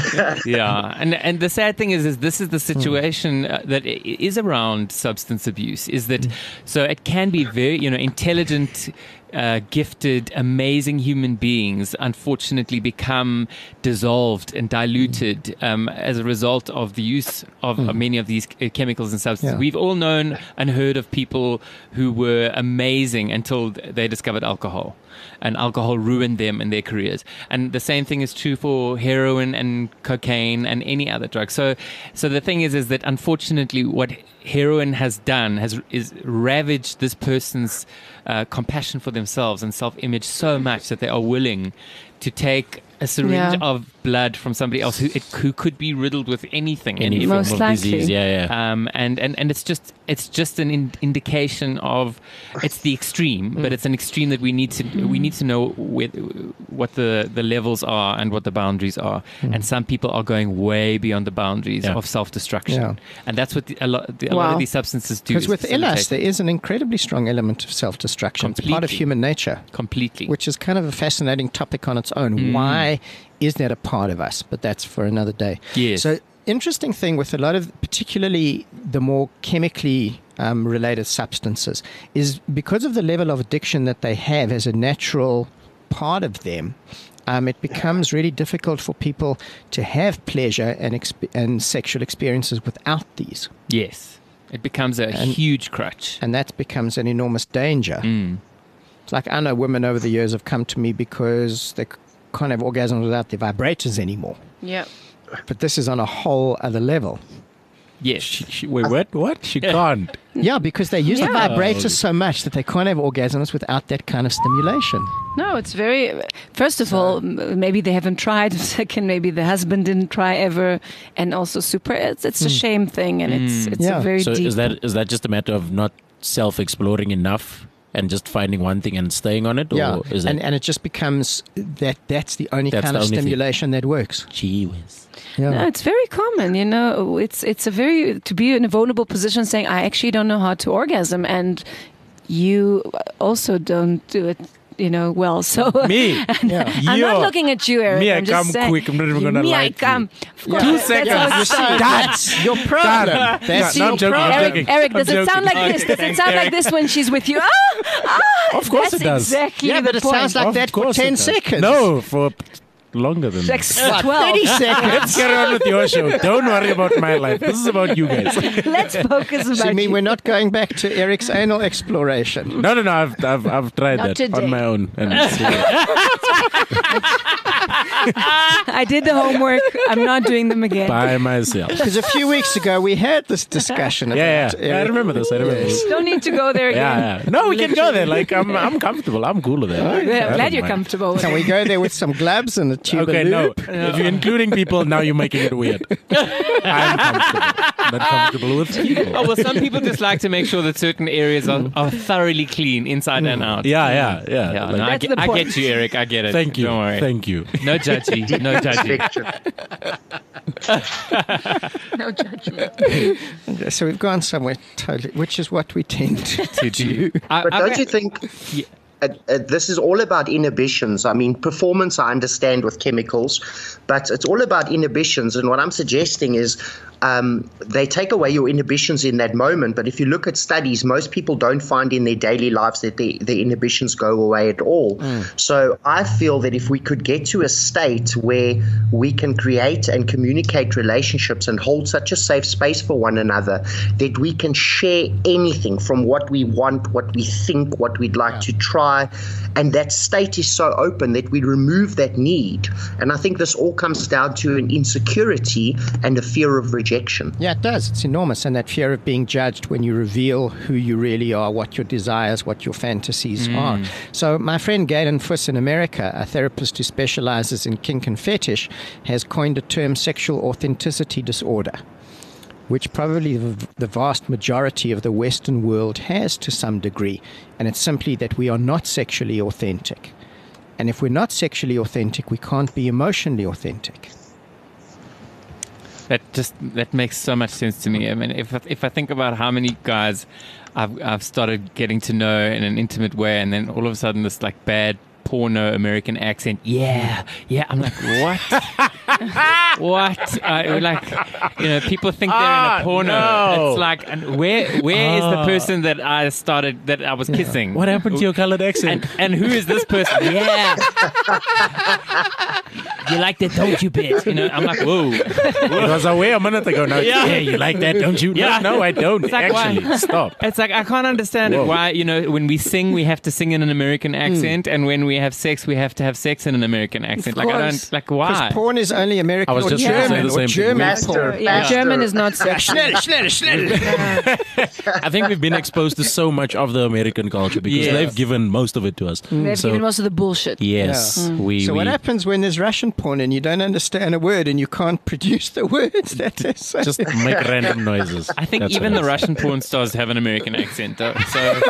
S5: Yeah, and and the sad thing is, is this is the situation uh, that i- is around substance abuse. Is that so? It can be very, you know, intelligent, uh, gifted, amazing human beings. Unfortunately, become dissolved and diluted um, as a result of the use of uh, many of these uh, chemicals and substances.
S3: Yeah.
S5: We've all known and heard of people who were amazing until they discovered alcohol. And alcohol ruined them in their careers. And the same thing is true for heroin and cocaine and any other drug. So, so the thing is, is that unfortunately, what heroin has done has is ravaged this person's uh, compassion for themselves and self-image so much that they are willing to take a syringe
S4: Yeah.
S5: of blood from somebody else who it, who could be riddled with anything.
S8: Any
S5: and
S8: form
S4: Most
S8: of
S4: likely.
S8: disease. Yeah, yeah.
S5: um, and, and, and it's just it's just an in- indication of it's the extreme, but it's an extreme that we need to we need to know with, what the, the levels are and what the boundaries are. And some people are going way beyond the boundaries
S8: Yeah.
S5: of self destruction,
S3: Yeah.
S5: and that's what the, a lot the, a lot
S4: Wow.
S5: of these substances do.
S3: Because
S5: is
S3: within us,
S5: facilitate
S3: there is an incredibly strong element of self-destruction. It's part of
S5: Completely.
S3: human nature,
S5: completely.
S3: which is kind of a fascinating topic on its own. Why is that a part of us? But that's for another day.
S5: Yes.
S3: So, interesting thing with a lot of, particularly the more chemically um, related substances, is because of the level of addiction that they have as a natural part of them. Um, it becomes really difficult for people to have pleasure and exp- and sexual experiences without these,
S5: yes, it becomes a
S3: And-
S5: huge crutch.
S3: and that becomes an enormous danger.
S5: Mm.
S3: It's like I know women over the years have come to me because they c- can't have orgasms without their vibrators anymore.
S4: yeah.
S3: But this is on a whole other level.
S5: Yes,
S8: She, she, wait, what? What? She can't.
S3: Yeah, because they use the
S4: Yeah.
S3: vibrators so much that they can't have orgasms without that kind of stimulation.
S4: No, it's very. First of all, m- maybe they haven't tried. Second, maybe the husband didn't try ever, and also super. It's, it's a shame thing, and it's it's
S3: Yeah.
S4: a very
S8: So
S4: deep.
S8: is that is that just a matter of not self-exploring enough and just finding one thing and staying on it? Or
S3: Yeah,
S8: is that
S3: and, and it just becomes that that's the only
S8: That's
S3: kind
S8: the
S3: of
S8: only thing.
S3: stimulation that works.
S8: gee whiz?
S3: Yeah.
S4: No, it's very common. You know, it's it's a very to be in a vulnerable position, saying I actually don't know how to orgasm, and you also don't do it. You know, well, so
S8: Me?
S3: Yeah.
S4: I'm
S8: Yo.
S4: not looking at you, Eric.
S8: Me, I
S4: I'm just
S8: come
S4: saying,
S8: quick. I'm not even gonna
S4: me,
S8: lie
S4: I
S8: to you.
S4: come. Of course,
S8: Two
S4: that's
S8: seconds.
S4: how it
S8: You see,
S4: starts.
S3: That's your problem.
S8: Done.
S3: That's
S8: No,
S3: your
S8: I'm joking, I'm
S3: problem.
S4: Eric,
S8: joking.
S4: Eric,
S8: I'm
S4: does it sound
S8: joking.
S4: like this? Does it sound like this when she's with you? Ah, ah,
S8: Of course
S4: that's
S8: it does.
S4: Exactly
S3: Yeah,
S4: the
S3: but it
S4: point.
S3: sounds like
S8: Of
S3: that for
S8: course it
S3: ten
S8: does.
S3: seconds.
S8: No, for longer than
S4: like
S8: that.
S4: twelve.
S3: thirty seconds.
S8: Let's get on with your show. Don't worry about my life. This is about you guys.
S4: Let's focus about
S3: So you mean
S4: you.
S3: we're not going back to Eric's anal exploration?
S8: No, no, no. I've I've, I've tried
S4: Not
S8: that
S4: today.
S8: on my own. And it's,
S4: I did the homework. I'm not doing them again.
S8: by myself.
S3: Because a few weeks ago we had this discussion.
S8: Yeah, yeah.
S3: about
S8: yeah. I
S3: Eric.
S8: remember this. I remember this.
S4: Don't need to go there again.
S8: Yeah, yeah. No, we can go there. Like I'm, I'm comfortable. I'm cool with that.
S4: Yeah,
S8: I
S4: I'm
S8: don't
S4: glad you're
S8: mind.
S4: comfortable with
S3: Can
S4: it.
S3: we go there with some gloves and a tube
S8: Okay,
S3: of
S8: no.
S3: lube?
S8: If you're including people, now you're making it weird. I'm comfortable. not comfortable with people.
S5: Oh, well, some people just like to make sure that certain areas are, are thoroughly clean inside and out.
S8: Yeah, yeah, yeah.
S5: Yeah,
S8: Like,
S5: no, I,
S4: That's
S5: get,
S4: the
S5: I
S4: point.
S5: get you, Eric. I get it.
S8: thank you.
S5: Don't worry.
S8: Thank you.
S5: No judgy. No judgy.
S4: No judgment.
S3: So we've gone somewhere totally, which is what we tend to do.
S5: I,
S6: But
S5: I-
S6: don't you think uh, uh, this is all about inhibitions? I mean, performance I understand with chemicals, but it's all about inhibitions. And what I'm suggesting is um, they take away your inhibitions in that moment. But if you look at studies, most people don't find in their daily lives that the, the inhibitions go away at all. Mm. So I feel that if we could get to a state where we can create and communicate relationships and hold such a safe space for one another, that we can share anything from what we want, what we think, what we'd like yeah. to try. And that state is so open that we remove that need. And I think this all comes down to an insecurity and a fear of rejection.
S3: Yeah, it does. It's enormous. And that fear of being judged when you reveal who you really are, what your desires, what your fantasies mm. are. So my friend Galen Fuss in America, a therapist who specializes in kink and fetish, has coined a term sexual authenticity disorder, which probably the vast majority of the Western world has to some degree. And it's simply that we are not sexually authentic. And if we're not sexually authentic, we can't be emotionally authentic.
S5: That just that makes so much sense to me. I mean, if if I think about how many guys I've I've started getting to know in an intimate way, and then all of a sudden this like bad porno American accent, yeah, yeah. I'm like, what? What? Uh, like, you know, people think they're
S8: Ah,
S5: in a porno.
S8: no.
S5: It's like, and where where is the
S8: Ah.
S5: person that I started that I was kissing?
S8: What happened to your colored accent?
S5: And, and who is this person? Yeah. You like that, don't you, bitch? You know, I'm like, whoa.
S8: It was away a minute ago. Now,
S5: Yeah.
S8: yeah, you like that, don't you?
S5: Yeah.
S8: No, no, I don't.
S5: It's like,
S8: Actually,
S5: why?
S8: stop.
S5: It's like, I can't understand
S8: Whoa.
S5: it. Why, you know, when we sing, we have to sing in an American accent, and when we have sex, we have to have sex in an American accent. Like, I don't, like, why?
S3: Because porn is only American
S8: I was
S3: or
S8: just gonna say
S3: German
S8: the
S3: or
S8: same thing.
S3: German
S6: Master,
S3: porn.
S4: Yeah,
S6: master.
S4: German is not sexual.
S3: Schnell, schnell, schnell.
S8: I think we've been exposed to so much of the American culture because
S5: Yes.
S8: they've given most of it to us.
S4: They've
S8: so,
S4: given most of the bullshit.
S8: yes,
S3: Yeah.
S8: we.
S3: So
S8: we
S3: what happens when there's Russian porn and you don't understand a word and you can't produce the words that they say?
S8: just make random noises.
S5: I think
S8: That's
S5: even
S8: what
S5: the
S8: it is.
S5: Russian porn stars have an American accent, though. So,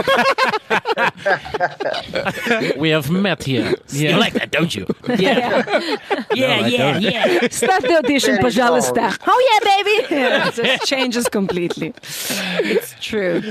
S8: we have met here.
S5: Yeah.
S8: You like that, don't you?
S5: yeah,
S8: I
S5: yeah,
S8: don't.
S5: yeah.
S4: Start the audition,
S6: Very
S4: пожалуйста. Oh yeah, baby. Yeah, it just changes completely. It's true.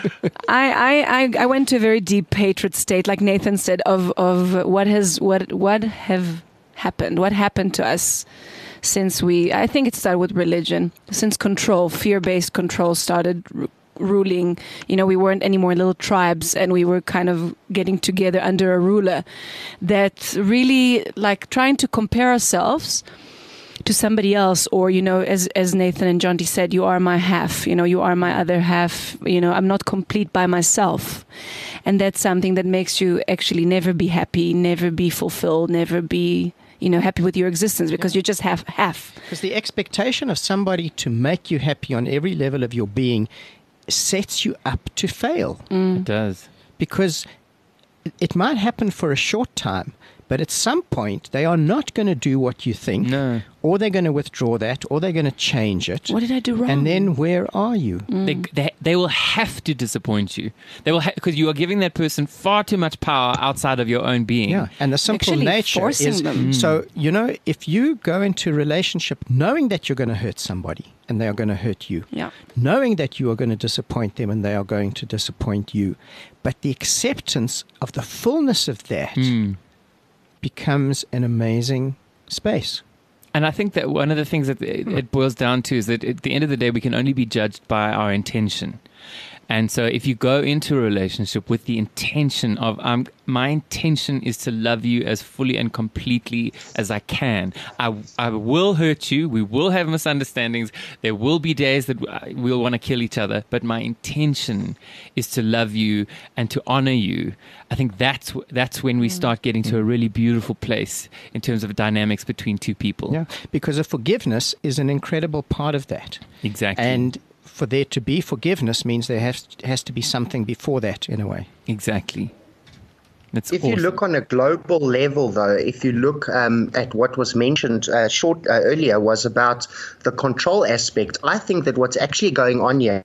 S4: I, I, I, I went to a very deep hatred state, like Nathan said, of, of what has what what have happened, what happened to us since we. I think it started with religion, since control, fear-based control started r- ruling. You know, we weren't anymore little tribes, and we were kind of getting together under a ruler that really, like, trying to compare ourselves to somebody else, or, you know, as as Nathan and Jonty said, you are my half, you know, you are my other half, you know, I'm not complete by myself. And that's something that makes you actually never be happy, never be fulfilled, never be, you know, happy with your existence, because you're just half half.
S3: Because the expectation of somebody to make you happy on every level of your being sets you up to fail.
S5: It does.
S3: Because it- it might happen for a short time, but at some point they are not going to do what you think,
S5: No.
S3: or they're going to withdraw that, or they're going to change it.
S4: What did I do wrong?
S3: And then where are you?
S5: They, they they will have to disappoint you. They will because you are giving that person far too much power outside of your own being.
S3: Yeah, and the simple
S4: Actually
S3: nature
S4: forcing
S3: is
S4: them.
S3: so, you know, if you go into a relationship knowing that you're going to hurt somebody and they are going to hurt you,
S4: Yeah.
S3: knowing that you are going to disappoint them and they are going to disappoint you, but the acceptance of the fullness of that
S5: Mm.
S3: becomes an amazing space.
S5: And I think that one of the things that it, it boils down to is that at the end of the day, we can only be judged by our intention. And so if you go into a relationship with the intention of, um, my intention is to love you as fully and completely as I can. I, I will hurt you. We will have misunderstandings. There will be days that we'll want to kill each other. But my intention is to love you and to honor you. I think that's that's when we start getting to a really beautiful place in terms of dynamics between two people.
S3: Yeah, because a forgiveness is an incredible part of that.
S5: Exactly.
S3: And for there to be forgiveness means there has, has to be something before that, in a way.
S5: Exactly. It's
S6: If
S5: awesome.
S6: you look on a global level, though, if you look um, at what was mentioned uh, short uh, earlier was about the control aspect, I think that what's actually going on here.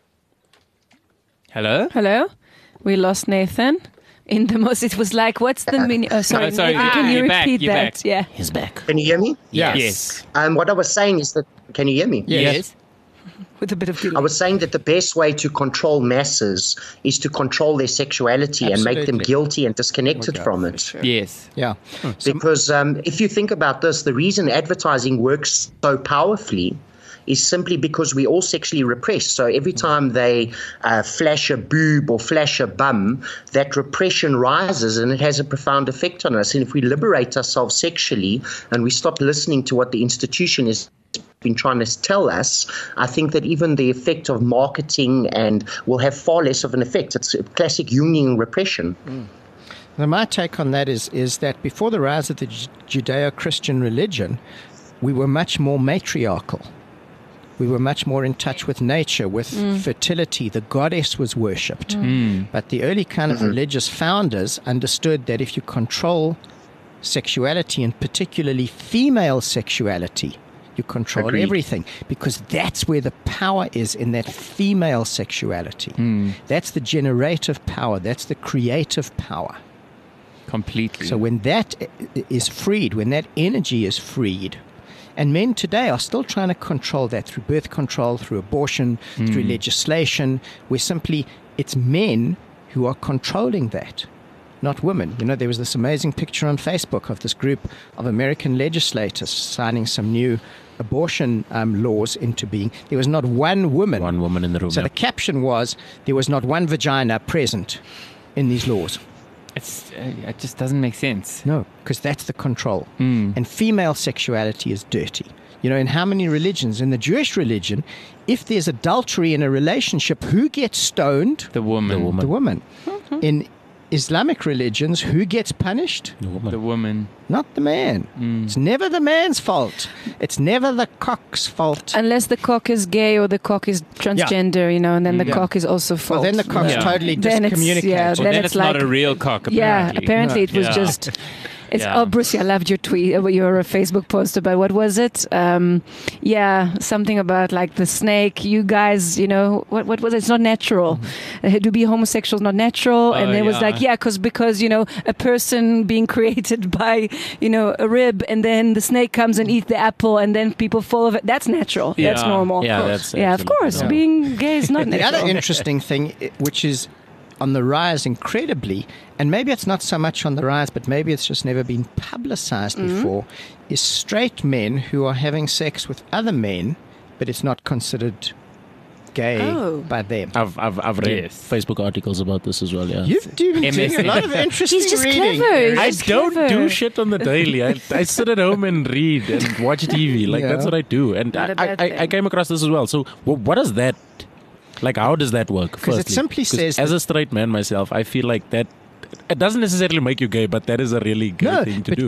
S5: Hello?
S4: Hello? We lost Nathan. In the most, it was like, what's the meaning? Oh, sorry,
S5: Oh, sorry,
S4: Nathan,
S5: you're-
S4: can you
S5: you're back,
S4: repeat
S5: you're
S4: that?
S5: back.
S4: Yeah.
S8: He's back.
S6: Can you hear me?
S3: Yes.
S5: Yes.
S6: Um, what I was saying is that, can you hear me?
S3: Yes.
S4: With a bit of delay.
S6: I was saying that the best way to control masses is to control their sexuality and make them
S3: Absolutely.
S6: guilty and disconnected from it.
S5: Yes.
S3: Yeah.
S6: Because um, if you think about this, the reason advertising works so powerfully is simply because we're all sexually repressed. So every time they uh, flash a boob or flash a bum, that repression rises and it has a profound effect on us. And if we liberate ourselves sexually and we stop listening to what the institution is been trying to tell us, I think that even the effect of marketing and will have far less of an effect. It's a classic Jungian repression.
S3: Now, my take on that is is that before the rise of the Ju- Judeo-Christian religion, we were much more matriarchal. We were much more in touch with nature, with fertility. The goddess was worshipped. But the early kind of religious founders understood that if you control sexuality, and particularly female sexuality, you control
S6: Agreed.
S3: everything, because that's where the power is, in that female sexuality. That's the generative power. That's the creative power.
S5: Completely.
S3: So when that i- is freed, when that energy is freed, and men today are still trying to control that through birth control, through abortion, through legislation, where simply it's men who are controlling that, not women. You know, there was this amazing picture on Facebook of this group of American legislators signing some new abortion um, laws into being. There was not one woman.
S8: One woman in the room.
S3: So
S8: yeah.
S3: the caption was, there was not one vagina present in these laws.
S5: It's, uh, it just doesn't make sense.
S3: No, because that's the control. And female sexuality is dirty. You know, in how many religions? In the Jewish religion, if there's adultery in a relationship, who gets stoned?
S5: The woman.
S8: The woman.
S3: The woman. In Islamic religions, who gets punished?
S8: The woman.
S5: The woman.
S3: Not the man. It's never the man's fault. It's never the cock's fault.
S4: Unless the cock is gay or the cock is transgender, you know, and then the
S3: Yeah.
S4: cock is also
S3: Well,
S4: fault.
S3: then the cock's
S5: Yeah.
S3: totally
S4: Then it's-
S3: discommunicated.
S4: yeah,
S5: Well,
S4: then
S5: then,
S4: it's
S5: it's, not
S4: like-
S5: a real cock,
S4: yeah,
S5: apparently.
S4: apparently it was
S5: Yeah.
S4: just. It's
S5: Yeah.
S4: oh, Brucey, I loved your tweet, uh, your Facebook post about what was it? Um, yeah, something about like the snake. You guys, you know, what what was it? It's not natural. Uh, to be homosexual is not natural, and
S5: Oh,
S4: it was
S5: yeah.
S4: like, yeah, because because you know a person being created by you know a rib, and then the snake comes and eats the apple, and then people fall of it. That's natural. That's
S5: Yeah.
S4: normal.
S8: Yeah, that's
S4: yeah, of
S8: absolutely
S4: course.
S8: normal.
S4: Being gay is not
S3: The
S4: natural.
S3: other interesting thing, i- which is on the rise incredibly, and maybe it's not so much on the rise, but maybe it's just never been publicized
S4: Mm-hmm.
S3: before, is straight men who are having sex with other men, but it's not considered gay
S4: Oh.
S3: by them.
S8: I've I've I've read
S5: Yes.
S8: Facebook articles about this as well. Yeah.
S3: You're doing,
S5: M S
S3: doing a lot of interesting
S4: He's just
S3: reading.
S4: clever. He's
S8: I
S4: just
S8: don't
S4: clever.
S8: do shit on the daily. I, I sit at home and read and watch T V. Like
S3: Yeah.
S8: that's what I do. And
S4: Not
S8: I,
S4: a bad
S8: I, I, I
S4: thing.
S8: came across this as well. So wh- what does that like? How does that work?
S3: 'Cause it
S8: firstly?
S3: simply
S8: 'Cause
S3: says
S8: as
S3: that-
S8: a straight man myself, I feel like that. It doesn't necessarily make you gay, but that is a really good
S3: No,
S8: thing to
S3: but-
S8: do.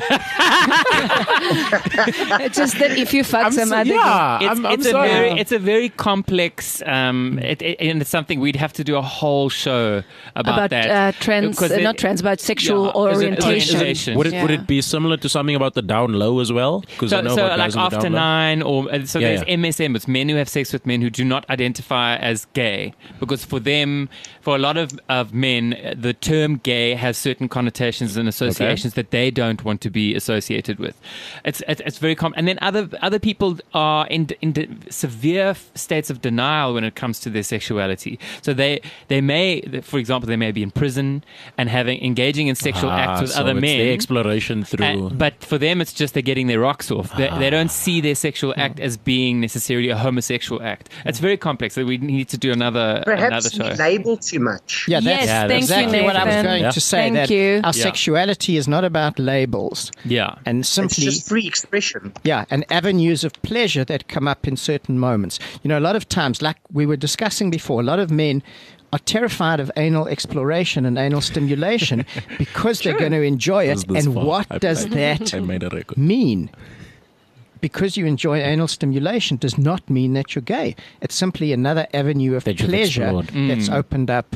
S4: It's just that if you fuck
S8: I'm
S4: some
S8: so-
S4: other
S8: yeah,
S5: It's,
S8: I'm, I'm
S5: it's a
S8: sorry.
S5: very, it's a very complex, um, it, it, and it's something we'd have to do a whole show about,
S4: about
S5: that.
S4: uh, trans,
S5: Because
S4: uh,
S5: it-
S4: not trans, about sexual
S5: Yeah, is it
S4: orientation.
S5: orientation?
S8: Would it would
S4: Yeah.
S8: it be similar to something about the down low as well? Because I
S5: So,
S8: know
S5: so
S8: about
S5: like
S8: guys in the
S5: after
S8: down low.
S5: nine, or uh, so
S8: Yeah,
S5: there's
S8: yeah.
S5: M S M. It's men who have sex with men who do not identify as gay, because for them, for a lot of, of men, uh, the term gay has certain connotations and associations that they don't want to be associated with. It's it's, it's very common. And then other other people are in in de- severe f- states of denial when it comes to their sexuality. So they they may, for example, they may be in prison and having engaging in sexual
S8: Ah,
S5: acts with
S8: so
S5: other
S8: it's
S5: men.
S8: the exploration through.
S5: And- but for them, it's just they're getting their rocks off. They, they don't see their sexual act as being necessarily a homosexual act. It's very complex. So we need to do another another
S6: Perhaps we
S5: show.
S6: label too much.
S3: Yeah, that's
S4: Yes,
S8: Yeah,
S4: thank
S3: exactly
S4: you,
S3: what I was
S4: Nathan.
S3: going
S8: Yeah.
S3: to say.
S4: Thank
S3: that
S4: you.
S3: Our
S5: Yeah.
S3: sexuality is not about labels.
S5: Yeah.
S3: And
S6: It's
S3: simply
S6: just free expression.
S3: Yeah, and avenues of pleasure that come up in certain moments. You know, a lot of times, like we were discussing before, a lot of men are terrified of anal exploration and anal stimulation because they're going to enjoy it.
S8: Was this
S3: And
S8: far?
S3: what
S8: I-
S3: does
S8: I-
S3: that
S8: I made a record.
S3: mean? Because you enjoy anal stimulation does not mean that you're gay. It's simply another avenue of
S8: That you've
S3: pleasure
S8: explored.
S3: that's opened up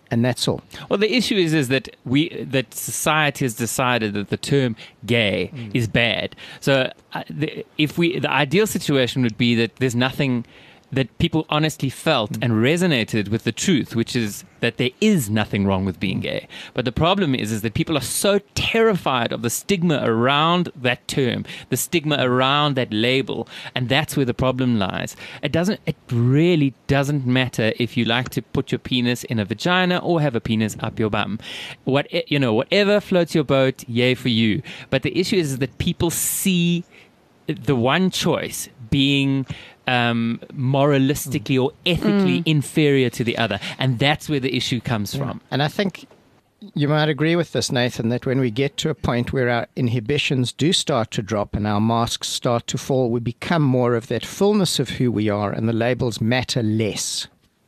S3: And that's all.
S5: Well, the issue is is that we that society has decided that the term gay mm. is bad. So, uh, the, if we the ideal situation would be that there's nothing that people honestly felt mm. and resonated with the truth, which is that there is nothing wrong with being gay. But the problem is, is that people are so terrified of the stigma around that term, the stigma around that label, and that's where the problem lies. It doesn't, it really doesn't matter if you like to put your penis in a vagina or have a penis up your bum. What, you know, whatever floats your boat, yay for you. But the issue is that people see the one choice being Um, moralistically or ethically mm. inferior to the other. And that's where the issue comes yeah. from.
S3: And I think you might agree with this, Nathan, that when we get to a point where our inhibitions do start to drop and our masks start to fall, we become more of that fullness of who we are and the labels matter less.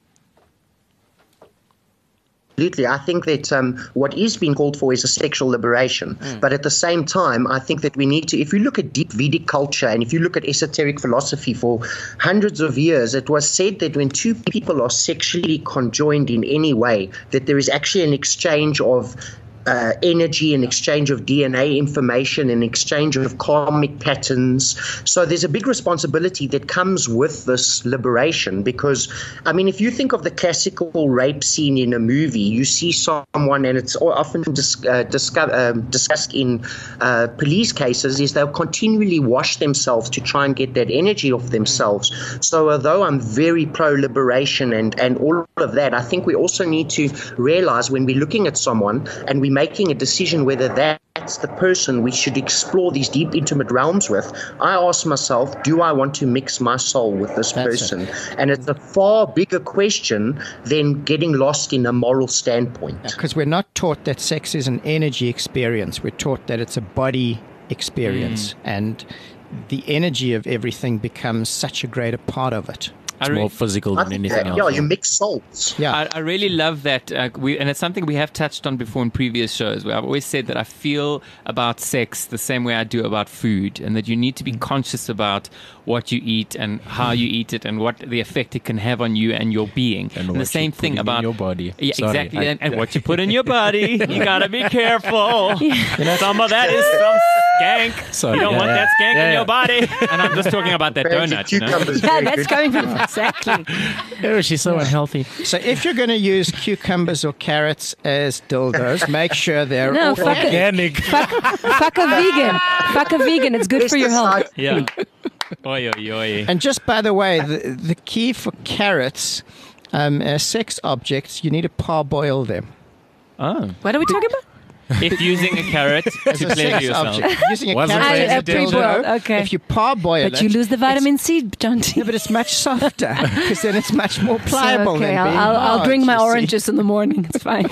S6: Absolutely. I think that um, what is being called for is a sexual liberation. Mm. But at the same time, I think that we need to, if you look at deep Vedic culture and if you look at esoteric philosophy for hundreds of years, it was said that when two people are sexually conjoined in any way, that there is actually an exchange of Uh, energy, an exchange of D N A information, an exchange of karmic patterns. So there's a big responsibility that comes with this liberation because, I mean, if you think of the classical rape scene in a movie, you see someone, and it's often dis- uh, discuss- um, discussed in uh, police cases, is they'll continually wash themselves to try and get that energy off themselves. So although I'm very pro-liberation and, and all of that, I think we also need to realize when we're looking at someone and we making a decision whether that's the person we should explore these deep, intimate realms with, I ask myself, do I want to mix my soul with this that's person? It. And it's a far bigger question than getting lost in a moral standpoint.
S3: Because we're not taught that sex is an energy experience. We're taught that it's a body experience. Mm. And the energy of everything becomes such a greater part of it.
S8: It's re- more physical than anything
S6: that,
S8: else.
S6: Yeah, you mix souls.
S5: Yeah, I, I really love that. Uh, we, and it's something we have touched on before in previous shows, where I've always said that I feel about sex the same way I do about food, and that you need to be conscious about what you eat and how you eat it and what the effect it can have on you and your being.
S8: And,
S5: and the same thing about
S8: your body.
S5: Yeah,
S8: Sorry,
S5: exactly.
S8: I,
S5: and, and what you put in your body, you gotta be careful. You know, some of that is some skank. Sorry, you don't
S8: yeah,
S5: want
S8: yeah.
S5: that skank
S8: yeah,
S5: in
S8: yeah.
S5: your body. And I'm just talking about that donut. You know?
S4: Yeah, that's coming from exactly.
S8: Oh, she's so unhealthy.
S3: So if you're going to use cucumbers or carrots as dildos, make sure they're
S4: no, fuck
S8: organic.
S4: A, fuck, fuck a vegan. Fuck a vegan. It's good for your health.
S5: Yeah. Oi, oi, oi.
S3: And just by the way, the, the key for carrots um, as sex objects, you need to parboil them.
S5: Oh.
S4: What are we talking about?
S5: If using a carrot to
S3: As a
S5: pleasure
S3: sex
S5: yourself.
S3: object. Using a
S8: Wasn't
S3: carrot
S8: it
S3: as a
S4: a pre-boiled,
S3: dildo,
S4: okay.
S3: if you parboil
S4: But
S3: it,
S4: you lose the vitamin C, John T.
S3: yeah, but it's much softer because then it's much more pliable.
S4: So, okay,
S3: than
S4: I'll,
S3: being
S4: I'll, I'll
S3: hard,
S4: drink my
S3: you see.
S4: orange juice in the morning. It's fine.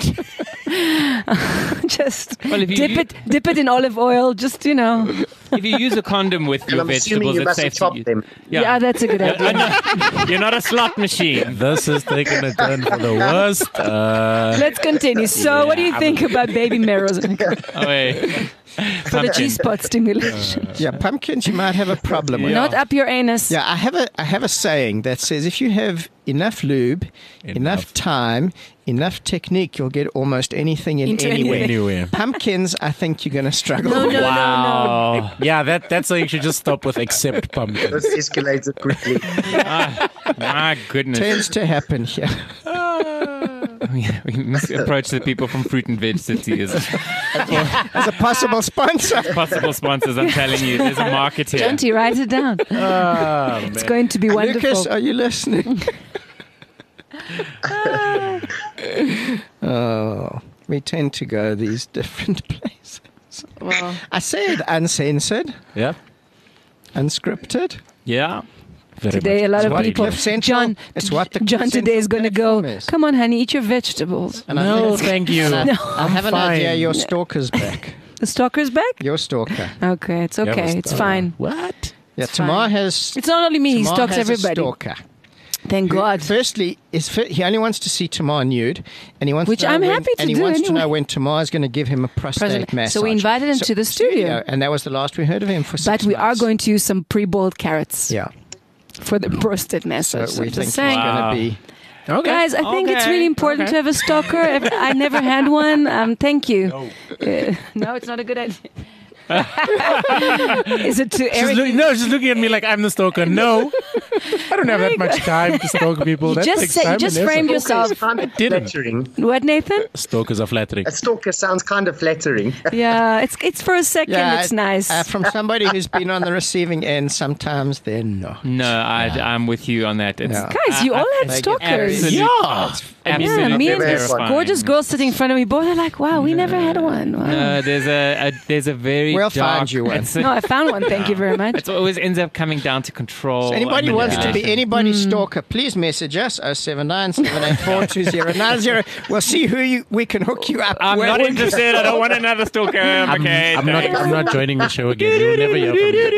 S4: Just
S5: Well, if you
S4: dip
S5: use-
S4: it, dip it in olive oil. Just you know.
S5: If you use a condom with
S6: And
S5: your
S6: I'm assuming
S5: vegetables,
S6: you
S5: it's
S6: must
S5: safe
S6: chop
S5: to use.
S6: them.
S4: Yeah, that's a good
S5: You're,
S4: idea.
S5: not, you're not a slot machine.
S8: This is taking a turn for the worst. Uh,
S4: Let's continue. So, what do you think about baby marrows
S5: Oh, wait.
S4: for the G spot stimulation?
S3: Yeah, pumpkins, you might have a problem with.
S5: Yeah.
S4: Not up your anus.
S3: Yeah, I have a I have a saying that says if you have enough lube, enough,
S8: Enough.
S3: time, enough technique, you'll get almost anything in
S4: Into
S3: anywhere.
S4: anything.
S8: anyway.
S3: Pumpkins, I think you're going to struggle
S4: No,
S3: with.
S4: no,
S5: Wow.
S8: Yeah, that that's how you should just stop with except pumpkin.
S6: This escalated quickly.
S5: Ah, my goodness.
S3: Tends to happen here.
S5: We, we must approach the people from Fruit and Veg City as
S3: As a possible sponsor.
S5: possible sponsors. I'm telling you, there's a market here.
S4: John T, write it down.
S8: Oh,
S4: It's going to be wonderful.
S3: Lucas, are you listening? Oh, we tend to go these different places.
S4: Well,
S3: I say it uncensored,
S8: yeah.
S3: unscripted.
S5: Yeah.
S8: Very
S4: today, a
S8: much.
S4: lot
S8: It's
S4: of
S8: what
S4: people.
S8: it is.
S3: Central,
S4: John,
S3: it's what the
S4: John today is going to go.
S3: platform is.
S4: Come on, honey, eat your vegetables.
S3: And I
S8: No,
S3: think-
S8: thank you.
S3: and I,
S4: No.
S3: I have an
S8: fine.
S3: idea. Your stalker's back.
S4: The stalker's back.
S3: Your stalker.
S4: Okay, it's
S8: Yeah,
S4: okay.
S8: but
S4: It's
S8: stalker.
S4: fine.
S8: What?
S3: Yeah,
S4: It's
S3: Tamar
S4: fine.
S3: has.
S4: It's not only me. He
S3: Tamar
S4: stalks
S3: has a
S4: everybody.
S3: stalker.
S4: Thank
S3: Who,
S4: God.
S3: Firstly, is fi- he only wants to see Tamar nude, and he wants
S4: Which
S3: to know
S4: I'm
S3: when,
S4: happy to
S3: and he
S4: do
S3: wants to
S4: anyway.
S3: know when Tamar is going to give him a prostate
S4: President.
S3: massage.
S4: So we invited him to the studio.
S3: and that was the last we heard of him for.
S4: But
S3: six
S4: we are
S3: months.
S4: going to use some pre-boiled carrots.
S3: Yeah.
S4: for the birthday
S3: So
S4: message.
S3: we
S4: I'm
S3: think
S4: just
S3: it's
S4: saying.
S5: Wow.
S3: going to be.
S8: Okay.
S4: Guys, I think it's
S5: Okay.
S4: really important
S5: Okay.
S4: to have a stalker. If- I never had one. Um, thank you. No. Uh, no, it's not a good idea. Is it to
S8: She's
S4: Eric?
S8: look, no, she's looking at me like I'm the stalker. No, I don't have that much time to stalk people.
S4: You
S8: That
S4: just
S8: takes
S4: said- you
S8: time
S4: just
S8: and effort.
S4: framed yourself.
S6: It's kind of
S8: didn't.
S6: flattering.
S4: What, Nathan?
S8: Stalkers are flattering.
S6: A stalker sounds kind of flattering.
S4: Yeah, it's it's for a second. it's
S3: it-
S4: nice.
S3: Uh, from somebody who's been on the receiving end, sometimes they're not.
S5: No, I, I'm with you on that. It's,
S3: Yeah.
S4: Guys, you all had
S3: They get
S4: stalkers.
S3: very-
S8: Yeah.
S5: absolutely
S4: Yeah, me and
S6: Never
S4: this
S6: had one.
S4: gorgeous girl sitting in front of me, both are like, wow, we never had one. Wow.
S5: No, there's a, a there's a very
S3: We'll
S5: dark,
S3: find you one.
S5: It's,
S4: No, I found one. Thank you very much.
S5: it always ends up coming down to control.
S3: So anybody
S5: and
S3: wants to be
S5: manipulation.
S3: anybody's stalker, please message us oh seven nine, seven eight four, two zero nine zero. We'll see who you, we can hook you up
S5: I'm
S3: with.
S5: not interested. I don't want another stalker.
S8: I'm,
S5: okay,
S8: I'm not.
S5: thanks.
S8: I'm not joining the show again. You'll never hear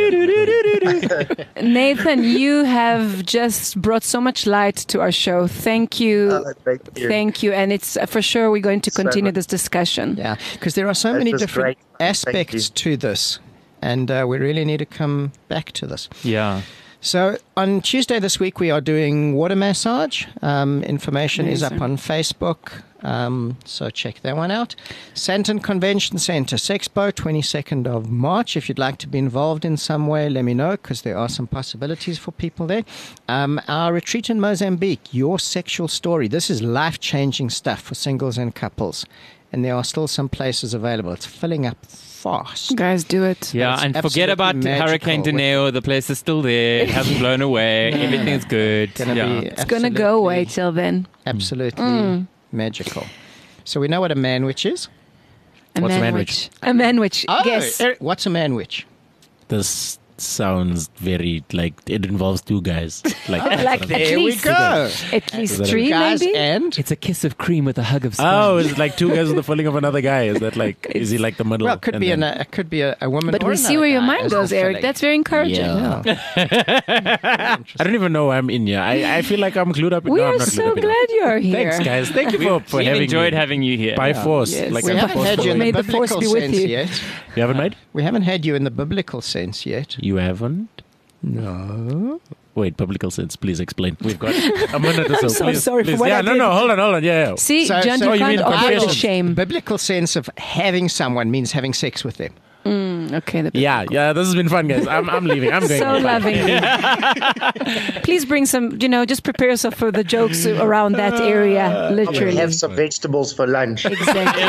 S8: from me again.
S4: Nathan, you have just brought so much light to our show. Thank you.
S6: Oh, thank you.
S4: Thank you. And it's uh, for sure we're going to
S6: So
S4: continue
S6: much.
S4: this discussion.
S3: Yeah, because there are so
S6: That
S3: many
S6: was
S3: different
S6: great. Thank
S3: aspects
S6: you.
S3: to this, and uh, we really need to come back to this.
S5: Yeah.
S3: So on Tuesday this week, we are doing water massage. Um, information is up
S4: Amazing.
S3: on Facebook, um, so check that one out. Santon Convention Centre, Sexpo, twenty-second of March. If you'd like to be involved in some way, let me know, because there are some possibilities for people there. Um, our retreat in Mozambique, Your Sexual Story. This is life-changing stuff for singles and couples, and there are still some places available. It's filling up fast.
S4: Guys, do it.
S5: Yeah,
S3: That's
S5: and forget
S3: absolutely
S5: about
S3: magical.
S5: Hurricane Dineo. The place is still there. It hasn't blown away. Everything's good.
S3: Gonna
S5: yeah.
S3: be
S4: It's going to go away
S3: absolutely-
S4: till then.
S3: Absolutely
S4: Mm.
S3: magical. So we know what a manwich is.
S4: A
S8: What's a
S4: manwich. A manwich. Yes.
S3: Eric, what's a manwich?
S8: This sounds very like it involves two guys. Like,
S4: Like at
S3: There we
S4: least,
S3: go.
S4: at least
S8: that
S4: three,
S3: Guys
S4: maybe.
S3: and
S5: It's a kiss of cream with a hug of
S8: oh,
S5: sponge.
S8: is it like two guys with the filling of another guy? Is that like? Is he like the middle?
S3: well, it could
S8: and
S3: be
S8: then-
S3: an, it could be a, a woman.
S4: But
S3: or
S4: we see
S3: another
S4: where your
S3: guy
S4: mind
S3: as the
S4: goes, Eric.
S3: filling.
S4: That's very encouraging.
S8: Yeah.
S3: Yeah.
S8: I don't even know why I'm in here. I, I feel like I'm glued up.
S4: We
S8: no, I'm
S4: are
S8: not
S4: so
S8: glued up
S4: glad you're
S8: enough.
S4: here.
S8: Thanks, guys. Thank you for, for
S5: We've
S8: having
S5: enjoyed
S8: me.
S5: having you here.
S8: by force.
S4: Yes.
S8: Like
S3: We
S8: I'm
S3: haven't had
S8: forceful.
S3: you in the
S4: May the force
S3: biblical
S4: be with
S3: sense
S4: you.
S3: yet.
S8: You haven't made?
S3: We haven't had you in the biblical sense yet.
S8: You haven't?
S3: No.
S8: Wait, biblical sense. Please explain. We've got a minute or so.
S4: so
S8: please,
S4: sorry for
S8: please.
S4: what
S8: Yeah,
S4: I
S8: no,
S4: did.
S8: no. Hold on, hold on. Yeah, yeah.
S4: See,
S3: So-
S4: John,
S3: so
S4: you
S3: you
S4: can't
S3: mean
S4: avoid the
S3: confessions.
S4: shame.
S3: Biblical sense of having someone means having sex with them.
S4: Okay. The
S8: Yeah, yeah. This has been fun, guys. I'm, I'm leaving. I'm going.
S4: so
S8: Bye.
S4: loving. Please bring some, you know, just prepare yourself for the jokes around that area,
S6: I'm going to
S4: literally.
S6: have some vegetables for lunch.
S4: Exactly.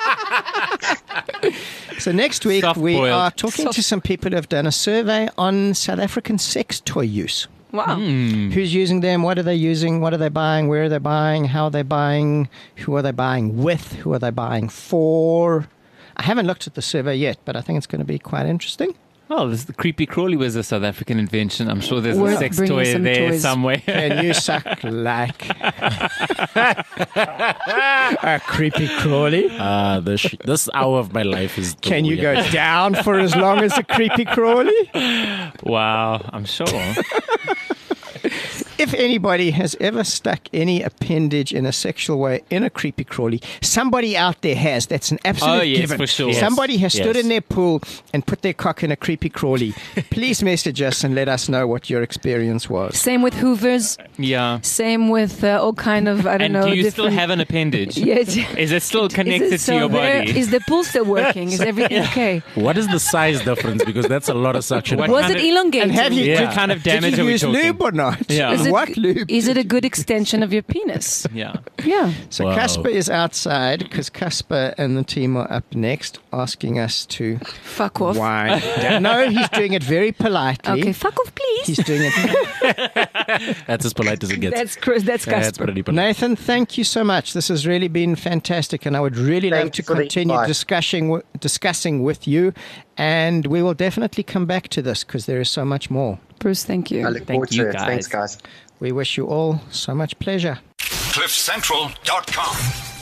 S3: So next week
S5: Soft
S3: we
S5: boiled.
S3: are talking to some people who have done a survey on South African sex toy use.
S4: Wow.
S3: Who's using them? What are they using? What are they buying? Where are they buying? How are they buying? Who are they buying with? Who are they buying for? I haven't looked at the survey yet, but I think it's going to be quite interesting.
S5: Oh, this, the creepy crawly was a South African invention. I'm sure there's
S4: We're
S5: a sex
S4: bringing
S5: toy
S4: some
S5: there
S4: toys.
S5: somewhere.
S3: Can you suck like a creepy crawly?
S8: Uh, the sh- this hour of my life is. the
S3: Can you go
S8: weirdest.
S3: down for as long as a creepy crawly?
S5: Wow, I'm sure.
S3: If anybody has ever stuck any appendage in a sexual way in a creepy crawly, somebody out there has. That's an absolute
S5: Oh, yes,
S3: given.
S5: for sure.
S3: Somebody has stood
S8: Yes.
S3: in their pool and put their cock in a creepy crawly. Please message us and let us know what your experience was.
S4: Same with Hoovers.
S5: Yeah.
S4: Same with uh, all kind of, I don't
S5: And
S4: know.
S5: do you still
S4: different-
S5: have an appendage?
S4: Yes.
S5: Is it still connected
S4: Is it
S5: to
S4: so
S5: your
S4: there?
S5: body?
S4: Is the pool still working? Is everything okay?
S8: What is the size difference? Because that's a lot of suction.
S5: What
S4: Was
S5: kind
S4: it
S5: of-
S4: elongated?
S3: And have you,
S8: Yeah.
S5: What kind of damage
S3: did you
S5: are we
S3: use
S5: talking?
S3: lube or not?
S5: Yeah.
S4: Is it,
S3: What lube?
S4: is it a good extension of your penis?
S5: Yeah.
S4: Yeah.
S3: So
S8: Wow.
S3: Casper is outside because Casper and the team are up next asking us to
S4: Fuck off.
S3: wind down. No, he's doing it very politely.
S4: Okay, fuck off, please.
S3: He's doing it.
S8: That's as polite as it gets.
S4: That's Chris. That's
S8: That's
S4: Casper.
S8: pretty polite.
S3: Nathan, thank you so much. This has really been fantastic, and I would really
S6: Thank
S3: love to
S6: you for the
S3: continue
S6: invite.
S3: discussing w- discussing with you, and we will definitely come back to this because there is so much more.
S4: Bruce, thank you.
S6: I look
S5: Thank
S6: forward
S5: you,
S6: to it.
S5: guys.
S6: Thanks, guys.
S3: We wish you all so much pleasure.
S1: cliff central dot com